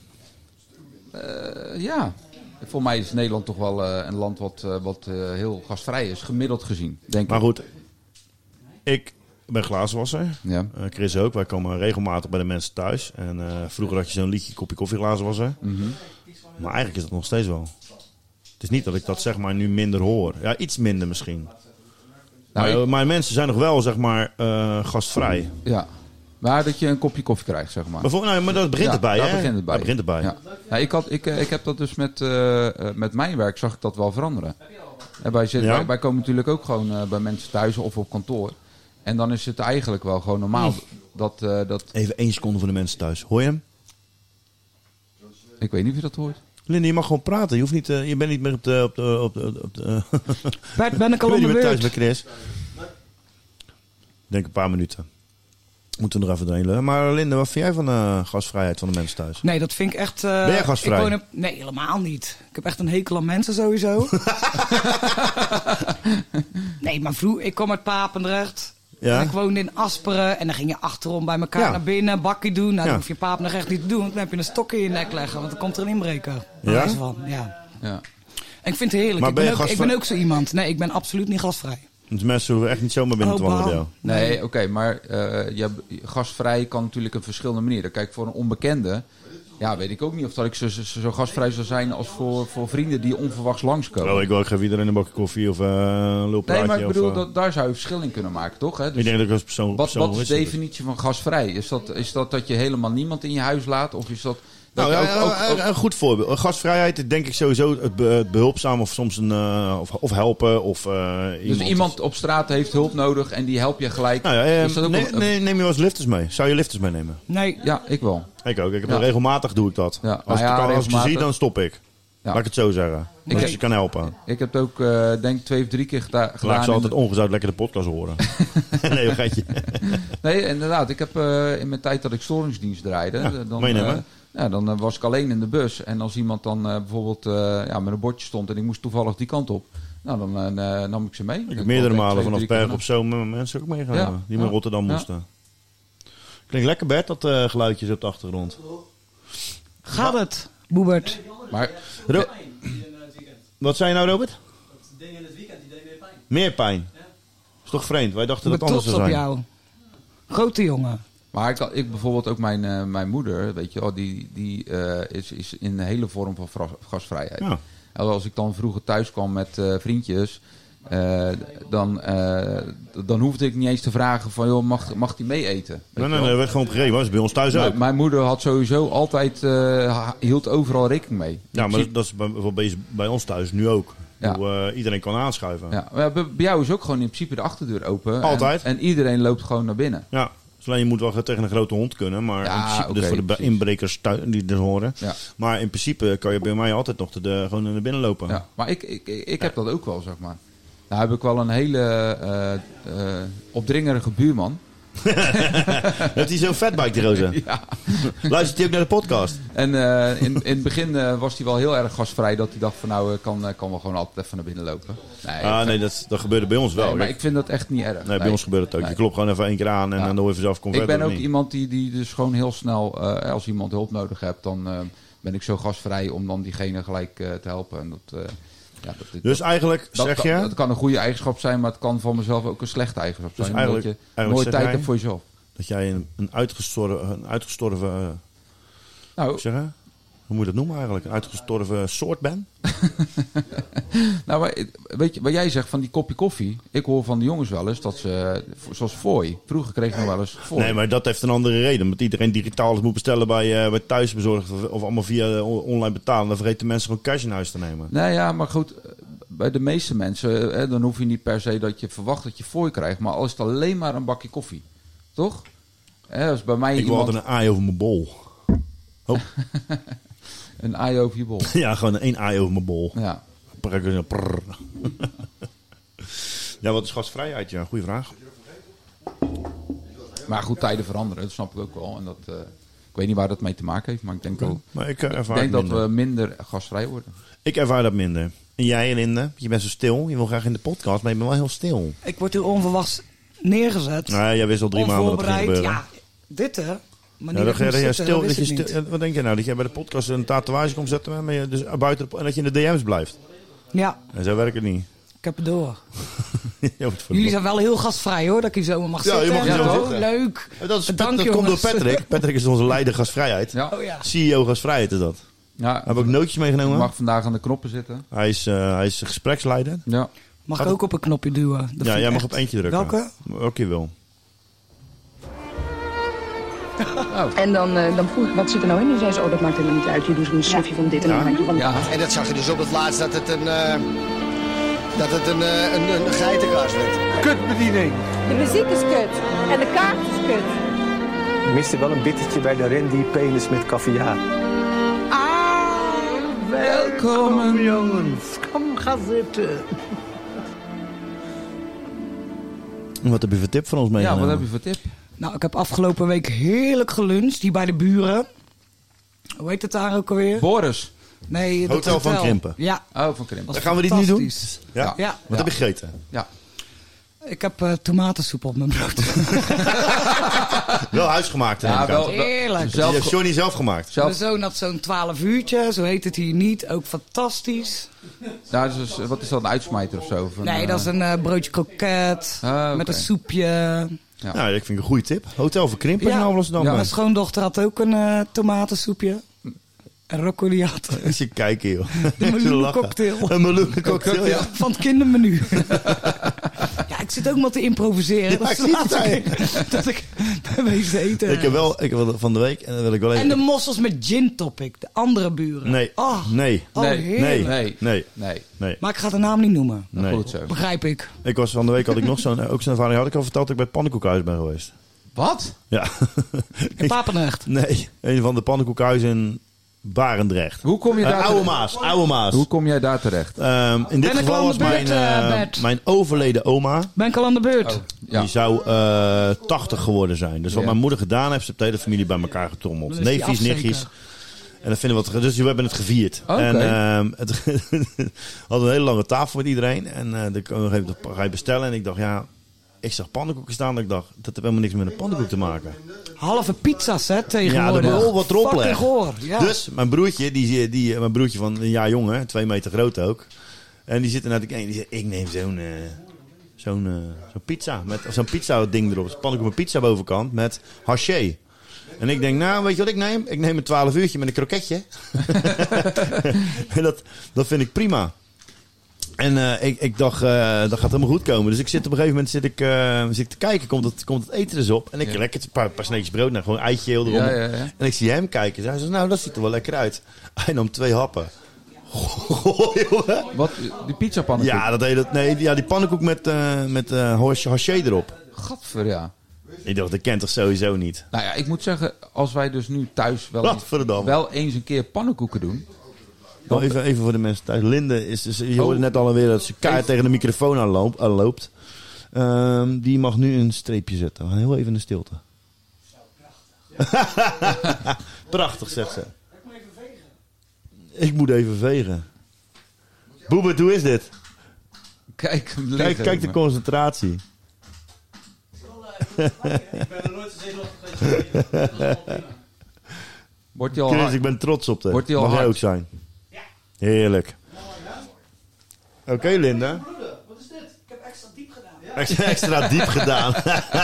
Ja. Voor mij is Nederland toch wel een land wat heel gastvrij is, gemiddeld gezien, denk ik. Maar goed, ik ben glazenwasser. Ja. Chris ook. Wij komen regelmatig bij de mensen thuis. En vroeger had je zo'n liedje kopje koffie glazenwasser. Mm-hmm. Maar eigenlijk is dat nog steeds wel. Het is niet dat ik dat zeg maar nu minder hoor. Ja, iets minder misschien. Nou, maar mensen zijn nog wel zeg maar gastvrij. Ja. Maar dat je een kopje koffie krijgt, zeg maar. Maar dat begint erbij, daar hè? begint het bij. Dat begint erbij. Ja. Nou, ik heb dat dus met mijn werk, zag ik dat wel veranderen. En wij komen natuurlijk ook gewoon bij mensen thuis of op kantoor. En dan is het eigenlijk wel gewoon normaal dat... Even 1 seconde voor de mensen thuis. Hoor je hem? Ik weet niet of je dat hoort. Linda, je mag gewoon praten. Je hoeft niet, je bent niet meer op de Bert, ben ik al je bent niet onder meer thuis beurt? bij Chris. Ik denk een paar minuten. Moeten we er even doorheen. Maar Linda, wat vind jij van de gastvrijheid van de mensen thuis? Nee, dat vind ik echt... Ben jij gastvrij? Nee, helemaal niet. Ik heb echt een hekel aan mensen sowieso. Nee, maar ik kom uit Papendrecht. Ja? En ik woonde in Asperen. En dan ging je achterom bij elkaar naar binnen, bakkie doen. Nou, Ja. dan hoef je Papendrecht niet te doen. Want dan heb je een stok in je nek leggen. Want dan komt er een inbreker. Ja? Wijze van, ja. Ja. En ik vind het heerlijk. Maar Ik ben je ben, ook, ik gastvrij? ben ook zo iemand. Nee, ik ben absoluut niet gastvrij. Dus mensen hoeven echt niet zomaar binnen te wandelen bij jou. Nee, oké, maar gastvrij kan natuurlijk een verschillende manieren. Kijk, voor een onbekende, ja, weet ik ook niet of dat ik zo gastvrij zou zijn als voor vrienden die onverwachts langskomen. Oh, ik wil ook geen iedereen een bakje koffie of een lulpraatje. Nee, maar ik bedoel, of, daar zou je verschil in kunnen maken, toch? Hè? Dus ik denk dat ik als persoon... wat is de definitie van gastvrij? Is dat je helemaal niemand in je huis laat? Of is dat Nou, Ook- een goed voorbeeld. Gastvrijheid, denk ik sowieso het behulpzaam of soms of helpen. Of, Dus iemand op straat heeft hulp nodig en die help je gelijk. Nou ja, Is dat ook neem je wel eens lifters mee? Zou je lifters meenemen? Nee. Ja, ik wel. Ik ook. Ik heb Ja. regelmatig doe ik dat. Ja, Als, nou ja, als ik je regelmatig. zie, dan stop ik. Ja. Laat ik het zo zeggen. Als je kan helpen. Ik heb het ook, denk ik, 2 of 3 keer gedaan. Laat ik ze in altijd ongezout lekker de podcast horen. Nee, een geitje. Nee, inderdaad. Ik heb in mijn tijd dat ik storingsdienst draaide, Ja, meenemen. dan was ik alleen in de bus. En als iemand dan bijvoorbeeld met een bordje stond en ik moest toevallig die kant op, nou, dan nam ik ze mee. Ik heb meerdere malen vanaf Berg op Zoom met mensen ook meegenomen. Ja. Die naar Rotterdam Ja. moesten. Klinkt lekker, Bert, dat geluidjes op de achtergrond. Gaat het, Boebert? Maar Wat zei je nou, Robert? Dingen in het weekend die deden meer pijn. Meer pijn. Is toch vreemd? Wij dachten Ik dat ben het anders trots zou op zijn. jou. Grote jongen. Maar ik bijvoorbeeld ook mijn moeder, weet je wel, die is in een hele vorm van gastvrijheid. Ja. En als ik dan vroeger thuis kwam met vriendjes, dan hoefde ik niet eens te vragen van, joh, mag die mee eten? Nee, dat werd gewoon gegeven. Dat is bij ons thuis ook. Mijn moeder had sowieso altijd, hield overal rekening mee. Ja, maar dat is bij ons thuis nu ook. Ja. Hoe, iedereen kan aanschuiven. Ja, maar bij jou is ook gewoon in principe de achterdeur open. Altijd. En iedereen loopt gewoon naar binnen. Ja. Dus alleen je moet wel tegen een grote hond kunnen. Maar Ja, in principe, oké, dus voor de precies. inbrekers die er horen. Ja. Maar in principe kan je bij mij altijd nog gewoon naar binnen lopen. Ja, maar ik heb dat ook wel, zeg maar. Nou heb ik wel een hele opdringerige buurman. Heeft hij zo'n fatbike, die roze? Ja. Luistert hij ook naar de podcast? En in het begin was hij wel heel erg gastvrij. Dat hij dacht van nou, kan wel gewoon altijd even naar binnen lopen. Nee, Dat gebeurde bij ons wel. nee, maar Kijk. ik vind dat echt niet erg. Nee, bij ons gebeurt het ook. Nee. Je klopt gewoon even 1 keer aan en Ja. dan hoor je vanzelf Ik convert. ben of ook niet. iemand die dus gewoon heel snel, als iemand hulp nodig hebt, dan ben ik zo gastvrij om dan diegene gelijk te helpen. En Dus eigenlijk zeg je... Dat kan een goede eigenschap zijn, maar het kan van mezelf ook een slechte eigenschap Dus zijn. eigenlijk- Omdat je eigenlijk nooit zeg tijd jij- hebt voor jezelf. Dat jij een uitgestorven Nou, hoe moet je dat noemen eigenlijk? Een uitgestorven soort bent? Nou, maar weet je, wat jij zegt van die kopje koffie. Ik hoor van de jongens wel eens dat ze, zoals fooi. Vroeger kreeg ik nog wel eens fooi. Nee, maar dat heeft een andere reden. Omdat iedereen digitaal het moet bestellen bij thuisbezorgd of allemaal via online betalen. Dan vergeten mensen gewoon cash in huis te nemen. Nou ja, maar goed. Bij de meeste mensen, dan hoef je niet per se dat je verwacht dat je fooi krijgt. Maar al is het alleen maar een bakje koffie. Toch? Als bij mij Ik wil altijd een aai over mijn bol. Oh. een aai over je bol. Ja, gewoon 1 aai over mijn bol. Ja. Prrr. Ja, wat is gastvrijheid? Ja, goede vraag. Maar goed, tijden veranderen, dat snap ik ook wel. En dat, ik weet niet waar dat mee te maken heeft, maar ik denk wel. Maar ik Ik ervaar denk het dat minder. we minder gastvrij worden. Ik ervaar dat minder. En jij, Linde? Je bent zo stil. Je wil graag in de podcast, maar je bent wel heel stil. Ik word hier onverwachts neergezet. Nou, jij wist al 3 maanden dat het ging Onvoorbereid. gebeuren. Ja, dit hè. Maar Ja, niet dat jij stil, stil, dat dat je wist ik stil, niet. wat denk je nou? Dat jij bij de podcast een tatoeage komt zetten maar je dus buiten en dat je in de DM's blijft? Ja, En zo werkt het niet. ik heb het door. Ja, wat voor- Jullie zijn wel heel gastvrij hoor, dat ik hier zomaar mag Ja, je zitten. mag hier en zo zo. zitten. Leuk. Dat, is, Bedankt, dat komt door jongens. Patrick. Patrick is onze leider gastvrijheid. Ja. Oh ja. CEO gastvrijheid is dat. Ja, Heb ik nootjes je meegenomen? mag vandaag aan de knoppen zitten. Hij is gespreksleider. Ja. Mag ik ook op een knopje duwen? Dat Ja, vind jij ik mag echt- op eentje drukken. Welke? Welke je wil. En dan vroeg ik, wat zit er nou in? En zei ze, oh, dat maakt helemaal niet uit. Je doet een snufje van dit en een handje van dat. Ja. En dat zag je dus op het laatst dat het een geitenkaas werd. Kutbediening. De muziek is kut. En de kaart is kut. Ik miste wel een bittertje bij de Randy Penis met caviar. Welkom jongens. Kom, ga zitten. En wat heb je voor tip voor ons Ja, meegenomen? wat heb je voor tip? Nou, ik heb afgelopen week heerlijk geluncht. Hier bij de buren. Hoe heet het daar ook alweer? Boris. Nee, dat Hotel van Krimpen. Ja. Oh, van Krimpen. Dan gaan we dit nu doen? Fantastisch. Ja? Ja. Wat heb je gegeten? Ja. Ik heb tomatensoep op mijn brood. Wel huisgemaakt. Ja, wel. Heerlijk. Die heeft Johnny zelf gemaakt. Mijn zoon had zo'n 12 uurtje, zo heet het hier niet. Ook fantastisch. Ja, dus, wat is dat, een uitsmijter of zo? Van, Nee, dat is een broodje kroket oké. met een soepje. Ja. Nou, ik vind ik een goede tip. Hotel voor Krimpen in Ja, Amsterdam. mijn schoondochter had ook een tomatensoepje. En roccoliato. Als je kijkt, joh. De meloenencocktail. Een meloenencocktail, ja. Van het kindermenu. Ja, ik zit ook maar te improviseren. Ja, Dat ik is zie niet het, dat ik wezen eten. Ik heb wel van de week, en dat wil ik wel even... En de mossels met gin topic, de andere buren. Nee, nee. Maar ik ga de naam niet noemen. Nee. Goed zo. Begrijp ik. Ik was van de week, had ik nog zo'n ervaring. Had ik al verteld dat ik bij het pannenkoekhuis ben geweest. Wat? Ja. In Papendrecht? Nee, een van de pannenkoekhuizen in Barendrecht. Hoe kom je daar Oude Maas. Hoe kom jij daar terecht? In dit geval was mijn overleden oma. Ben ik al aan de beurt? Ja. Die zou 80 geworden zijn. Dus wat mijn moeder gedaan heeft, ze heeft de hele familie bij elkaar getrommeld. Neefjes, nichtjes. En dat vinden we wat. Dus we hebben het gevierd. Okay. En hadden een hele lange tafel met iedereen. En dan ga je bestellen. En ik dacht, ja, ik zag pannenkoeken staan. En ik dacht, dat heeft helemaal niks met een pannenkoek te maken. Halve pizza's, hè, tegenwoordig. Ja, de rol wat erop legt. Ja. Dus mijn broertje, mijn broertje van een jaar jonger, 2 meter groot ook. En die zit ernaar te kijken. Die zegt, ik neem zo'n pizza. Met zo'n pizza ding erop. Pannenkoek met pizza bovenkant met haché. En ik denk, nou, weet je wat ik neem? Ik neem een 12 uurtje met een kroketje. En dat vind ik prima. En ik dacht, dat gaat helemaal goed komen. Dus ik zit op een gegeven moment zit ik te kijken, komt het eten dus op. En ik lekker een paar sneetjes brood, gewoon een eitje heel erop. Ja. En ik zie hem kijken. Hij zegt, nou, dat ziet er wel lekker uit. Hij nam 2 happen. Wat? Die pizza pannenkoek? Ja, die pannenkoek met haché erop. Gadver, ja. Ik dacht, dat kent toch sowieso niet? Nou ja, ik moet zeggen, als wij dus nu thuis wel eens een keer pannenkoeken doen... Even voor de mensen thuis. Linde is dus, je hoorde net alweer dat ze kaart tegen de microfoon aanloopt. Die mag nu een streepje zetten. We gaan heel even in de stilte. Prachtig, zegt ze. Ik moet even vegen. Boebert, hoe is dit? Kijk de concentratie. Ik ben er nooit zo zenuwachtig geweest. Chris, ik ben trots op je. Mag jij ook zijn? Ja. Heerlijk. Oké, Linda. Wat is dit? Ik heb extra diep gedaan. Extra diep gedaan.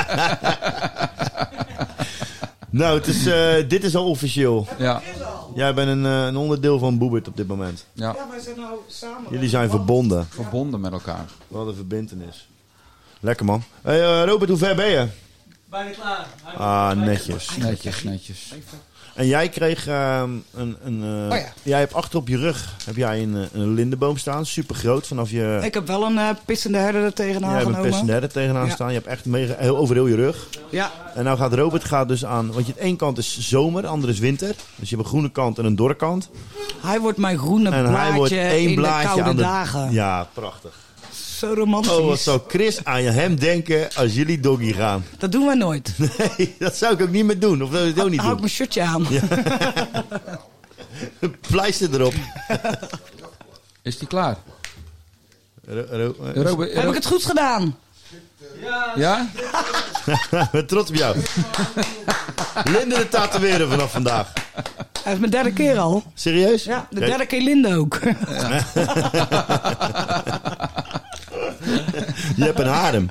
Nou, dit is al officieel. Ja. Jij bent een onderdeel van Boebert op dit moment. Ja, wij zijn nou samen. Jullie zijn verbonden. Verbonden met elkaar. Wat een verbintenis. Lekker, man. Hey, Robert, hoe ver ben je? Bijna klaar. Netjes. En jij kreeg jij hebt achter op je rug een lindenboom staan, super groot vanaf je. Ik heb wel een pissende herder er tegenaan genomen. Je hebt een pissende herder tegenaan staan. Je hebt echt over heel je rug. Ja. En nou gaat Robert dus aan, want je één kant is zomer, de andere is winter. Dus je hebt een groene kant en een dorre kant. Hij wordt mijn groene blaadje in de koude dagen. Ja, prachtig. Zo romantisch. Oh, wat zou Chris aan hem denken als jullie doggy gaan? Dat doen wij nooit. Nee, dat zou ik ook niet meer doen. Of dat ik ook niet doen. Hou ik mijn shirtje aan. Ja. Pleister erop. Is die klaar? Heb ik het goed gedaan? Ja? Ik ben trots op jou. Linde de tatoeëren vanaf vandaag. Hij is mijn 3e keer al. Serieus? Ja, de 3e keer Linde ook. Ja. Je hebt een harem.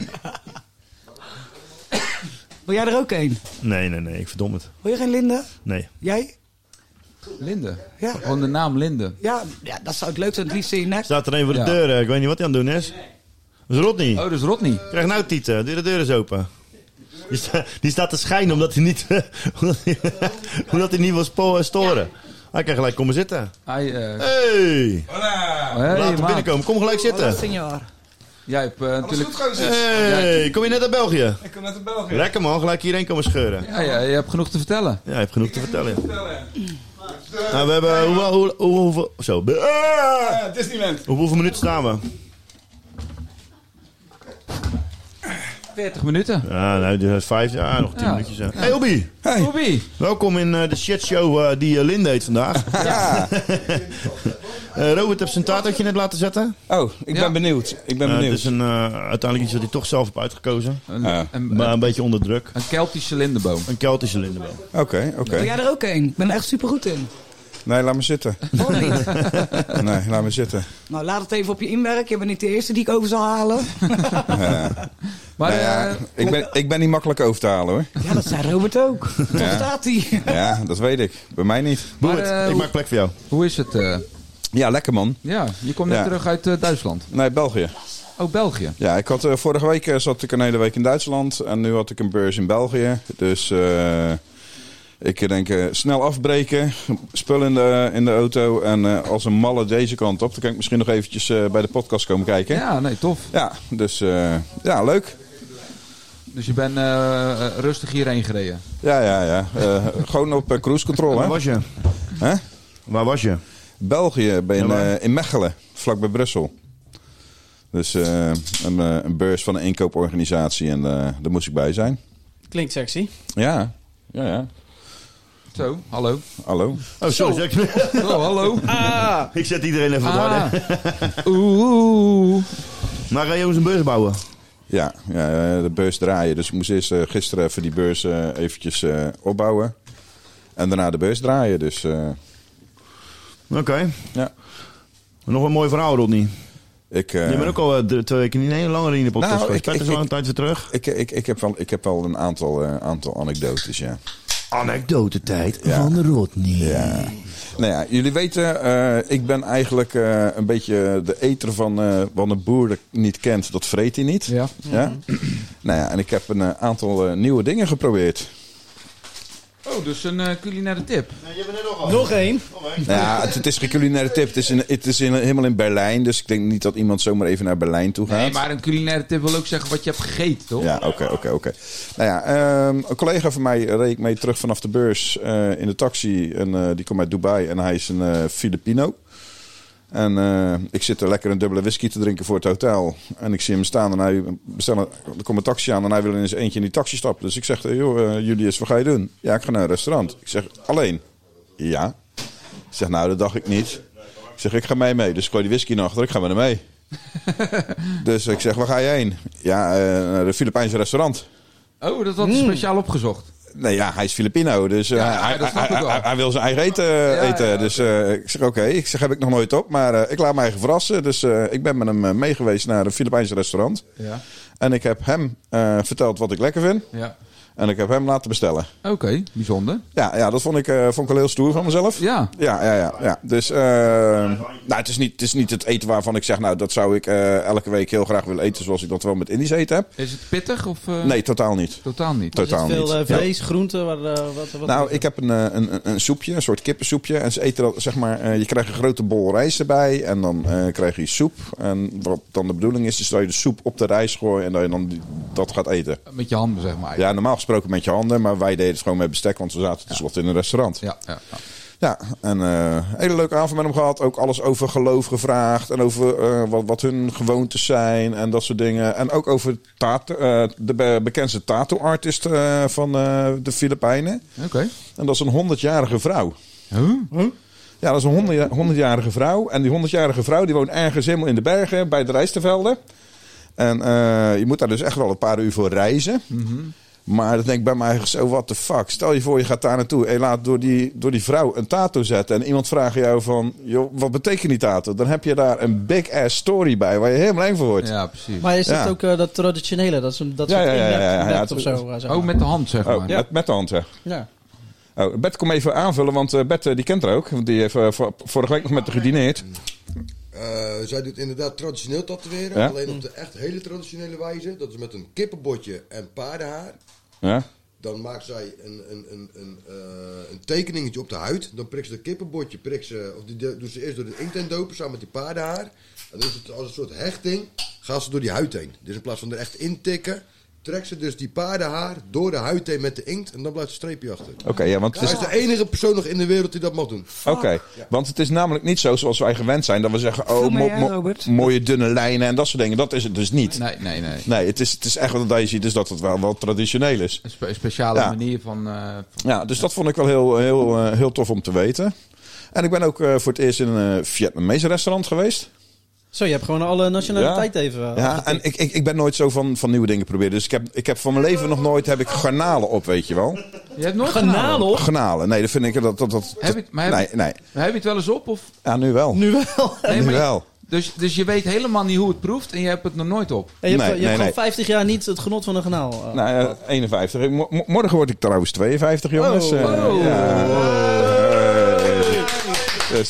Wil jij er ook een? Nee, ik verdom het. Wil je geen Linde? Nee. Jij? Linde? Ja. Gewoon de naam Linde. Ja, dat zou het leuk zijn. Het liefst in je nek. Staat er een voor de deur. Ik weet niet wat hij aan het doen is. Dat is Rodney. Oh, dat is Rodney. Krijg nou Tieten. Doe de deur eens open. Die staat te schijnen omdat hij niet, omdat hij niet wil storen. Hij kan gelijk komen zitten. Hey! Laten binnenkomen. Kom gelijk zitten. Hola, senor. Jij hebt natuurlijk... Hey, kom je net uit België? Ik kom net uit België. Lekker man, gelijk hierheen komen scheuren. Ja, je hebt genoeg te vertellen. Ja, je hebt genoeg te vertellen. Nou, we hebben... Hoeveel... Zo. Disneyland. Hoeveel minuten staan we? 40 minuten. Ja, nou, dus 5. Ja, nog 10 minuutjes. Ja. Hey, Obi. Hey. Obi. Welkom in de shitshow die Linde heet vandaag. Ja. Robert heeft zijn taartje net laten zetten. Oh, ik ben benieuwd. Het is uiteindelijk iets wat hij toch zelf heeft uitgekozen. Maar een beetje onder druk. Een Keltische lindenboom. Oké. Wil jij er ook een? Ik ben er echt super goed in. Nee, laat me zitten. Oh, niet? Nee, laat me zitten. Nou, laat het even op je inwerken. Je bent niet de eerste die ik over zal halen. Maar ik ben niet makkelijk over te halen, hoor. Ja, dat zei Robert ook. Toch staat hij. Ja, dat weet ik. Bij mij niet. Ik maak plek voor jou. Hoe is het? Ja, lekker man. Ja, je komt net terug uit Duitsland. Nee, België. Oh, België. Ja, ik had, vorige week zat ik een hele week in Duitsland. En nu had ik een beurs in België. Dus ik denk snel afbreken. Spul in de auto. En als een malle deze kant op. Dan kan ik misschien nog eventjes bij de podcast komen kijken. Ja, nee, tof. Ja, dus ja, leuk. Dus je bent rustig hierheen gereden? Ja. Gewoon op cruise control. Waar hè? was je? Hè? Waar was je? België, in Mechelen. Vlakbij Brussel. Dus een beurs van een inkooporganisatie. En daar moest ik bij zijn. Klinkt sexy. Ja. Zo, hallo. Hallo. Oh, sorry. Oh, hallo. Ik zet iedereen even wat harder. Oeh. Maar ga je jongens een beurs bouwen? Ja, de beurs draaien. Dus ik moest eerst gisteren even die beurs eventjes opbouwen. En daarna de beurs draaien. Dus, Oké. Ja. Nog een mooi verhaal, Rodney. Je bent ook al 2 weken niet langer in de podcast geweest. Spijt is al een tijd weer terug. Ik heb wel een aantal anekdotes, ja. Anekdotetijd van Rodney. Ja. Nou ja, jullie weten, ik ben eigenlijk een beetje de eter van een boer dat niet kent, dat vreet hij niet. Ja. Nou ja, en ik heb een aantal nieuwe dingen geprobeerd. Oh, dus een culinaire tip. Nee, je bent er nog al. Nog één. Nou ja, het is geen culinaire tip. Het is helemaal in Berlijn. Dus ik denk niet dat iemand zomaar even naar Berlijn toe gaat. Nee, maar een culinaire tip wil ook zeggen wat je hebt gegeten, toch? Ja, oké. Nou ja, een collega van mij reed mee terug vanaf de beurs in de taxi. En die komt uit Dubai en hij is een Filipino. En ik zit er lekker een dubbele whisky te drinken voor het hotel. En ik zie hem staan en er komt een taxi aan en hij wil in eens eentje in die taxi stappen. Dus ik zeg, joh, Julius, wat ga je doen? Ja, ik ga naar een restaurant. Ik zeg, alleen? Ja. Ik zeg, nou, dat dacht ik niet. Ik zeg, ik ga mee. Dus ik gooi die whisky naar achter, ik ga met hem mee. Dus ik zeg, waar ga je heen? Ja, naar een Filipijnse restaurant. Oh, dat had hij speciaal opgezocht. Nee, ja, hij is Filipino, dus hij wil zijn eigen eten. Ja. Dus ik zeg, oké. Ik zeg, heb ik nog nooit op, maar ik laat me eigen verrassen. Dus ik ben met hem mee geweest naar een Filipijnse restaurant. Ja. En ik heb hem verteld wat ik lekker vind. Ja. En ik heb hem laten bestellen. Oké, bijzonder. Ja, dat vond ik wel heel stoer van mezelf. Ja. Ja. Dus nou, het is niet het eten waarvan ik zeg, nou, dat zou ik elke week heel graag willen eten zoals ik dat wel met Indisch eten heb. Is het pittig? Of, Nee, totaal niet. Totaal niet. Totaal veel niet. vlees, groenten? Wat Nou, ik heb een soepje, een soort kippensoepje. En ze eten dat, zeg maar, je krijgt een grote bol rijst erbij. En dan krijg je soep. En wat dan de bedoeling is dat je de soep op de rijst gooit en dat je dan dat gaat eten. Met je handen, zeg maar. Ja, normaal gesproken met je handen. Maar wij deden het gewoon met bestek, want we zaten tenslotte in een restaurant. Ja, en een hele leuke avond met hem gehad. Ook alles over geloof gevraagd. En over wat hun gewoontes zijn en dat soort dingen. En ook over de bekendste tattoo-artist van de Filipijnen. Oké. En dat is een 100-jarige vrouw. Huh? Ja, dat is een 100-jarige vrouw. En die 100-jarige vrouw die woont ergens helemaal in de bergen bij de rijstvelden. En je moet daar dus echt wel een paar uur voor reizen. Mm-hmm. Maar dan denk ik bij mij eigenlijk zo, what the fuck. Stel je voor, je gaat daar naartoe en je laat door die vrouw een tattoo zetten. En iemand vraagt jou van, joh, wat betekent die tattoo? Dan heb je daar een big ass story bij waar je helemaal eng voor wordt. Ja, precies. Maar is het ook dat traditionele? Dat soort inlet of zo? Zeg maar. Oh, met de hand, zeg maar. Ja. Met de hand, ja. Ja. Oh, Bert, kom even aanvullen, want Bert die kent er ook. Want die heeft vorige week nog met haar gedineerd. Zij doet inderdaad traditioneel tatoeëren. Ja? Alleen op de echt hele traditionele wijze. Dat is met een kippenbotje en paardenhaar. Ja? Dan maakt zij een tekeningetje op de huid. Dan prikt ze dat kippenbotje. Doet ze eerst door de inkt heen dopen samen met die paardenhaar. En dan is het als een soort hechting. Gaat ze door die huid heen. Dus in plaats van er echt intikken, trekt ze dus die paardenhaar door de huid heen met de inkt. En dan blijft een streepje achter. Oké, ja, want Hij is de enige persoon nog in de wereld die dat mag doen. Oké, want het is namelijk niet zo zoals wij gewend zijn. Dat we zeggen, mooie dunne lijnen en dat soort dingen. Dat is het dus niet. Nee. Nee, het is echt wat je ziet, is dat het wel traditioneel is. Een speciale manier van... Ja, dus dat vond ik wel heel tof om te weten. En ik ben ook voor het eerst in een Vietnamese restaurant geweest. Zo, je hebt gewoon alle nationaliteit even... Ja, en ik ben nooit zo van nieuwe dingen proberen. Dus ik heb van mijn leven nog nooit garnalen op, weet je wel. Je hebt nooit garnalen op? Garnalen, nee, dat vind ik... Heb je het wel eens op? Of? Ja, nu wel. Nu wel? Nee, nu wel. Dus je weet helemaal niet hoe het proeft en je hebt het nog nooit op? En je hebt gewoon 50 jaar niet het genot van een garnaal. Nou, 51. Morgen word ik trouwens 52, jongens. Dus,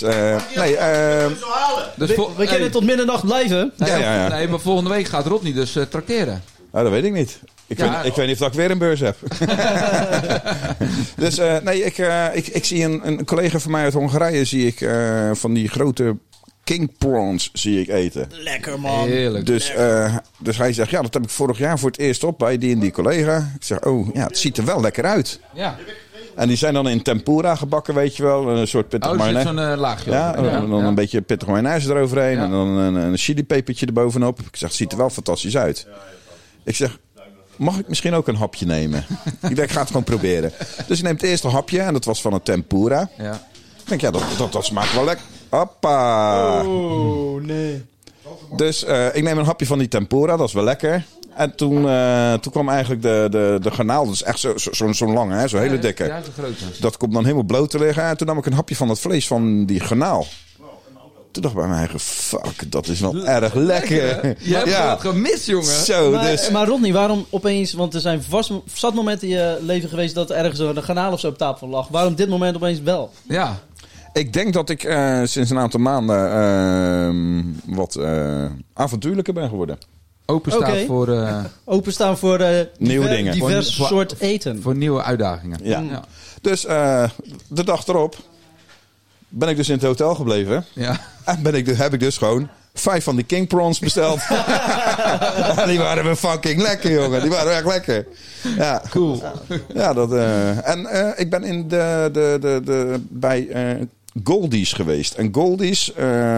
We kunnen tot middernacht blijven. Ja. Nee, maar volgende week gaat Rodney dus trakteren. Nou, dat weet ik niet. Ik weet niet of ik weer een beurs heb. Dus ik zie een collega van mij uit Hongarije, zie ik van die grote king prawns zie ik eten. Lekker, man. Heerlijk. Dus hij zegt, ja, dat heb ik vorig jaar voor het eerst op bij die en die collega. Ik zeg, oh, ja, het ziet er wel lekker uit. Ja. En die zijn dan in tempura gebakken, weet je wel. Een soort pittig mayonaise. Zo'n laagje. Ja, en dan een beetje pittig mayonaise eroverheen. Ja. En dan een chilipepertje erbovenop. Ik zeg, het ziet er wel fantastisch uit. Ik zeg, mag ik misschien ook een hapje nemen? Ik denk, ik ga het gewoon proberen. Dus ik neem het eerste hapje en dat was van een tempura. Ja. Ik denk, ja, dat smaakt wel lekker. Hoppa. Oh, nee. Dus ik neem een hapje van die tempura, dat is wel lekker. En toen kwam eigenlijk de garnaal, dat is echt zo'n lange, hè, zo'n hele dikke. Ja, zo groot. Dat komt dan helemaal bloot te liggen. En toen nam ik een hapje van het vlees van die garnaal. Toen dacht ik bij mij eigen, fuck, dat is wel erg lekker. Je hebt wat gemist, jongen. Zo, maar Rodney, waarom opeens, want er zijn zat momenten in je leven geweest dat er ergens een garnaal of zo op tafel lag. Waarom dit moment opeens wel? Ja. Ik denk dat ik sinds een aantal maanden wat avontuurlijker ben geworden. Openstaan voor nieuwe dingen. Divers soort eten. Voor nieuwe uitdagingen. Ja. Dus de dag erop ben ik dus in het hotel gebleven. Ja. En heb ik dus gewoon 5 van die king prawns besteld. Die waren weer fucking lekker, jongen. Die waren echt lekker. Ja. Cool. Ja, ik ben bij Goldies geweest. En Goldies,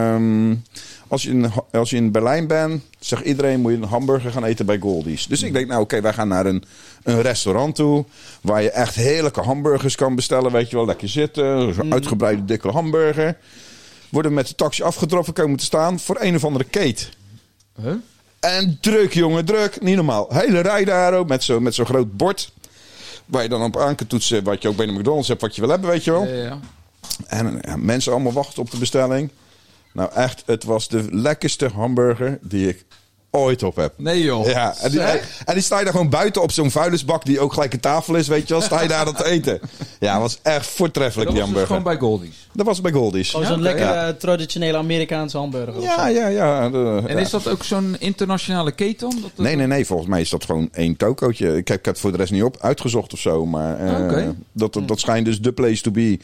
als je in Berlijn bent, zegt iedereen, moet je een hamburger gaan eten bij Goldies. Dus ik denk, nou oké, wij gaan naar een restaurant toe, waar je echt heerlijke hamburgers kan bestellen, weet je wel, lekker zitten. Zo'n uitgebreide dikke hamburger. Worden met de taxi afgedropt, komen te staan voor een of andere kate. Huh? En druk, jongen, druk. Niet normaal. Hele rij daar ook, met zo'n groot bord. Waar je dan op aan kunt toetsen, wat je ook bij de McDonald's hebt, wat je wil hebben, weet je wel. Ja. En mensen allemaal wachten op de bestelling. Nou echt, het was de lekkerste hamburger die ik ooit op heb. Nee joh. Ja, en die sta je daar gewoon buiten op zo'n vuilnisbak die ook gelijk een tafel is, weet je wel. Sta je daar dat te eten. Ja, het was echt voortreffelijk, die hamburger. Dat was dus gewoon bij Goldies? Dat was bij Goldies. Gewoon zo'n lekkere traditionele Amerikaanse hamburger. Ja. En is dat ook zo'n internationale keten? Nee. Volgens mij is dat gewoon één tokootje. Ik heb het voor de rest niet uitgezocht of zo. Maar dat schijnt dus de place to be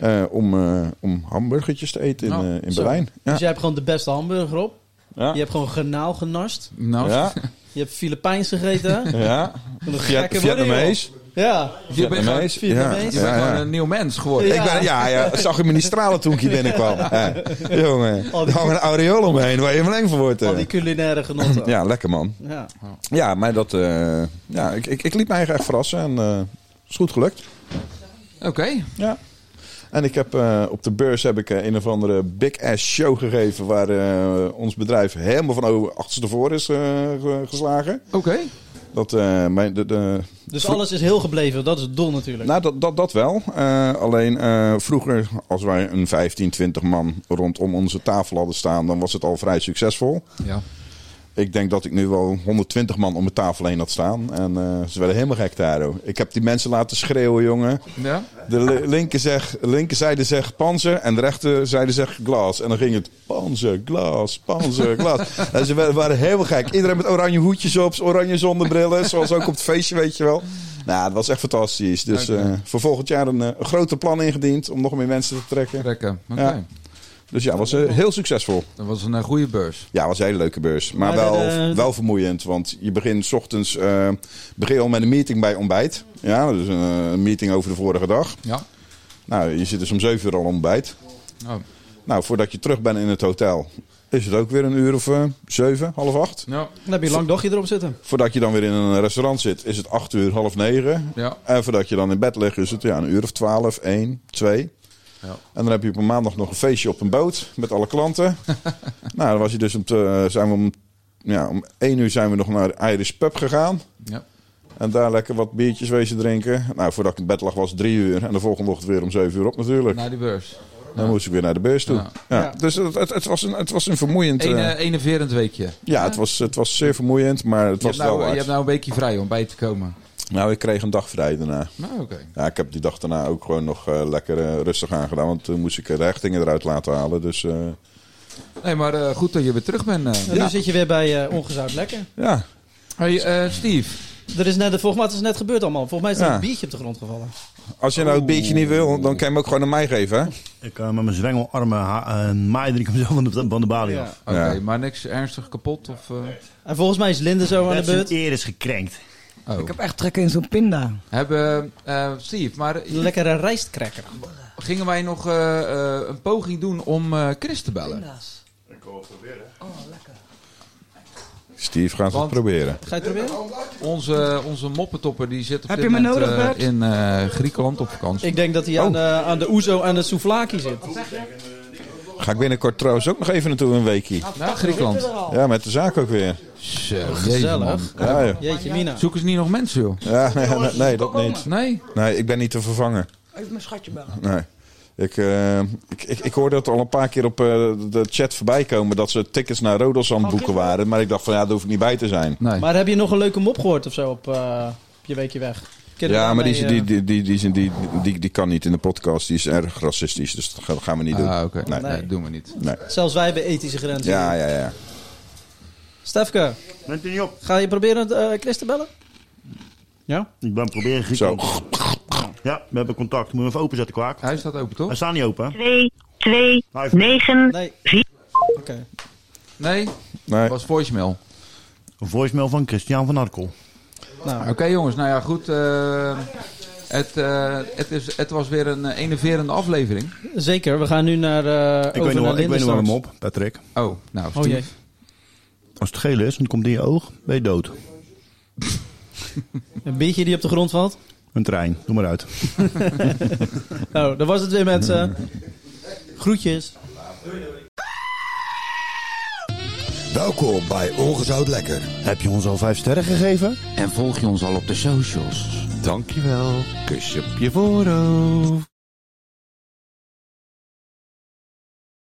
om hamburgertjes te eten in Berlijn. Ja. Dus jij hebt gewoon de beste hamburger op. Ja. Je hebt gewoon garnaal genast. Ja. Je hebt Filipijns gegeten. Ja. Vietnamees. Ja. Je bent gewoon een nieuw mens geworden. Ja. Zag je me niet stralen toen ik hier binnenkwam. Jongen, er hangt een aureool omheen waar je hem lang voor wordt. Al die culinaire genotten. Ja, lekker man. Ja, maar dat... ik liet me eigenlijk echt verrassen en is goed gelukt. Oké. Ja. En ik heb op de beurs een of andere big ass show gegeven waar ons bedrijf helemaal van achterstevoren is geslagen. Oké. Dus alles is heel gebleven, dat is het doel natuurlijk. Nou, dat wel. Alleen vroeger, als wij een 15, 20 man rondom onze tafel hadden staan, dan was het al vrij succesvol. Ja. Ik denk dat ik nu wel 120 man om mijn tafel heen had staan. En ze werden helemaal gek daar. Ik heb die mensen laten schreeuwen, jongen. Ja? De linkerzijde zegt panzer en de rechterzijde zegt glas. En dan ging het panzer, glas. En ze waren helemaal gek. Iedereen met oranje hoedjes op, oranje zonnebrillen. Zoals ook op het feestje, weet je wel. Nou, dat was echt fantastisch. Dus voor volgend jaar een groter plan ingediend om nog meer mensen te trekken. Oké. Ja. Dus ja, het was heel succesvol. Dat was een goede beurs. Ja, het was een hele leuke beurs. Maar wel vermoeiend. Want je begint 's ochtends al met een meeting bij ontbijt. Ja, dus een meeting over de vorige dag. Ja. Nou, je zit dus om 7 uur al ontbijt. Oh. Nou, voordat je terug bent in het hotel, is het ook weer een uur of 7, half 8. Ja. Dan heb je een lang dagje erop zitten. Voordat je dan weer in een restaurant zit, is het 8 uur, half 9. Ja. En voordat je dan in bed ligt, is het een uur of 12, 1, 2. Ja. En dan heb je op een maandag nog een feestje op een boot met alle klanten. Nou, dan was je dus om 1 uur zijn we nog naar Irish Pub gegaan. Ja. En daar lekker wat biertjes wezen drinken. Nou, voordat ik in bed lag was het 3 uur. En de volgende ochtend weer om 7 uur op natuurlijk. Naar die beurs. Dan moest ik weer naar de beurs toe. Ja. Dus het was een vermoeiend... enerverend weekje. Ja, het was zeer vermoeiend, maar het was wel... Je hebt nou een weekje vrij om bij te komen. Nou, ik kreeg een dag vrij daarna. Nou, oké. Ja, ik heb die dag daarna ook gewoon nog lekker rustig aangedaan. Want toen moest ik de hechtingen eruit laten halen. Dus, Nee, maar goed dat je weer terug bent. En nu zit je weer bij Ongezout Lekker. Ja. Hey, Steve. Er is net, volgens mij is het net gebeurd allemaal. Volgens mij is er een biertje op de grond gevallen. Als je nou het biertje niet wil, dan kan je hem ook gewoon aan mij geven, hè? Ik kan met mijn zwengelarmen maaien ik hem zo van de balie af. Oké, maar niks ernstig kapot? Of, En volgens mij is Linde zo aan de beurt. Zijn eer is gekrenkt. Oh. Ik heb echt trek in zo'n pinda. Steve, maar... Lekkere rijstcracker. Gingen wij nog een poging doen om Chris te bellen? Pinda's. Ik kan het proberen. Oh, lekker. Steve gaat het proberen. Ga je het proberen? Onze moppetopper die zit op Heb dit je me moment nodig, Bert? in Griekenland op vakantie. Ik denk dat hij aan de Oezo en de souvlaki zit. Ga ik binnenkort trouwens ook nog even naartoe een weekje. Nou, Griekenland. Ja, met de zaak ook weer. Zo, gezellig. Ja, joh. Jeetje mina. Zoeken ze niet nog mensen, joh? Ja, nee, dat niet. Nee? Nee, ik ben niet te vervangen. Even mijn schatje bellen. Nee. Ik hoorde het al een paar keer op de chat voorbij komen dat ze tickets naar Rodos aan het boeken waren. Maar ik dacht van ja, daar hoef ik niet bij te zijn. Nee. Maar heb je nog een leuke mop gehoord of zo op je weekje weg? Ja, maar die kan niet in de podcast. Die is erg racistisch, dus dat gaan we niet doen. Oké. Nee, dat doen we niet. Nee. Zelfs wij hebben ethische grenzen. Ja. Stefke, Bent u niet op? ga je proberen Chris te bellen? Ja? Ik ben proberen Griekenland. Ja, we hebben contact. Moet je hem even openzetten, Kwaak. Hij staat open, toch? Hij staat niet open. 2, 9, Nee. 4. Oké. Nee? Nee. Was voicemail. Een voicemail van Christian van Arkel. Nou, Oké, jongens, nou ja, goed. Het was weer een enerverende aflevering. zeker, we gaan nu naar Ik weet nog wel Linde hem straks. op, Patrick. Oh, nou, Oh jee. Als het geel is en het komt in je oog, ben je dood. Een biertje die op de grond valt. Een trein, doe maar uit. Nou, dat was het weer mensen. Groetjes. Welkom bij Ongezout Lekker. Heb je ons al 5 sterren gegeven? En volg je ons al op de socials? Dankjewel. Kusje op je voorhoofd.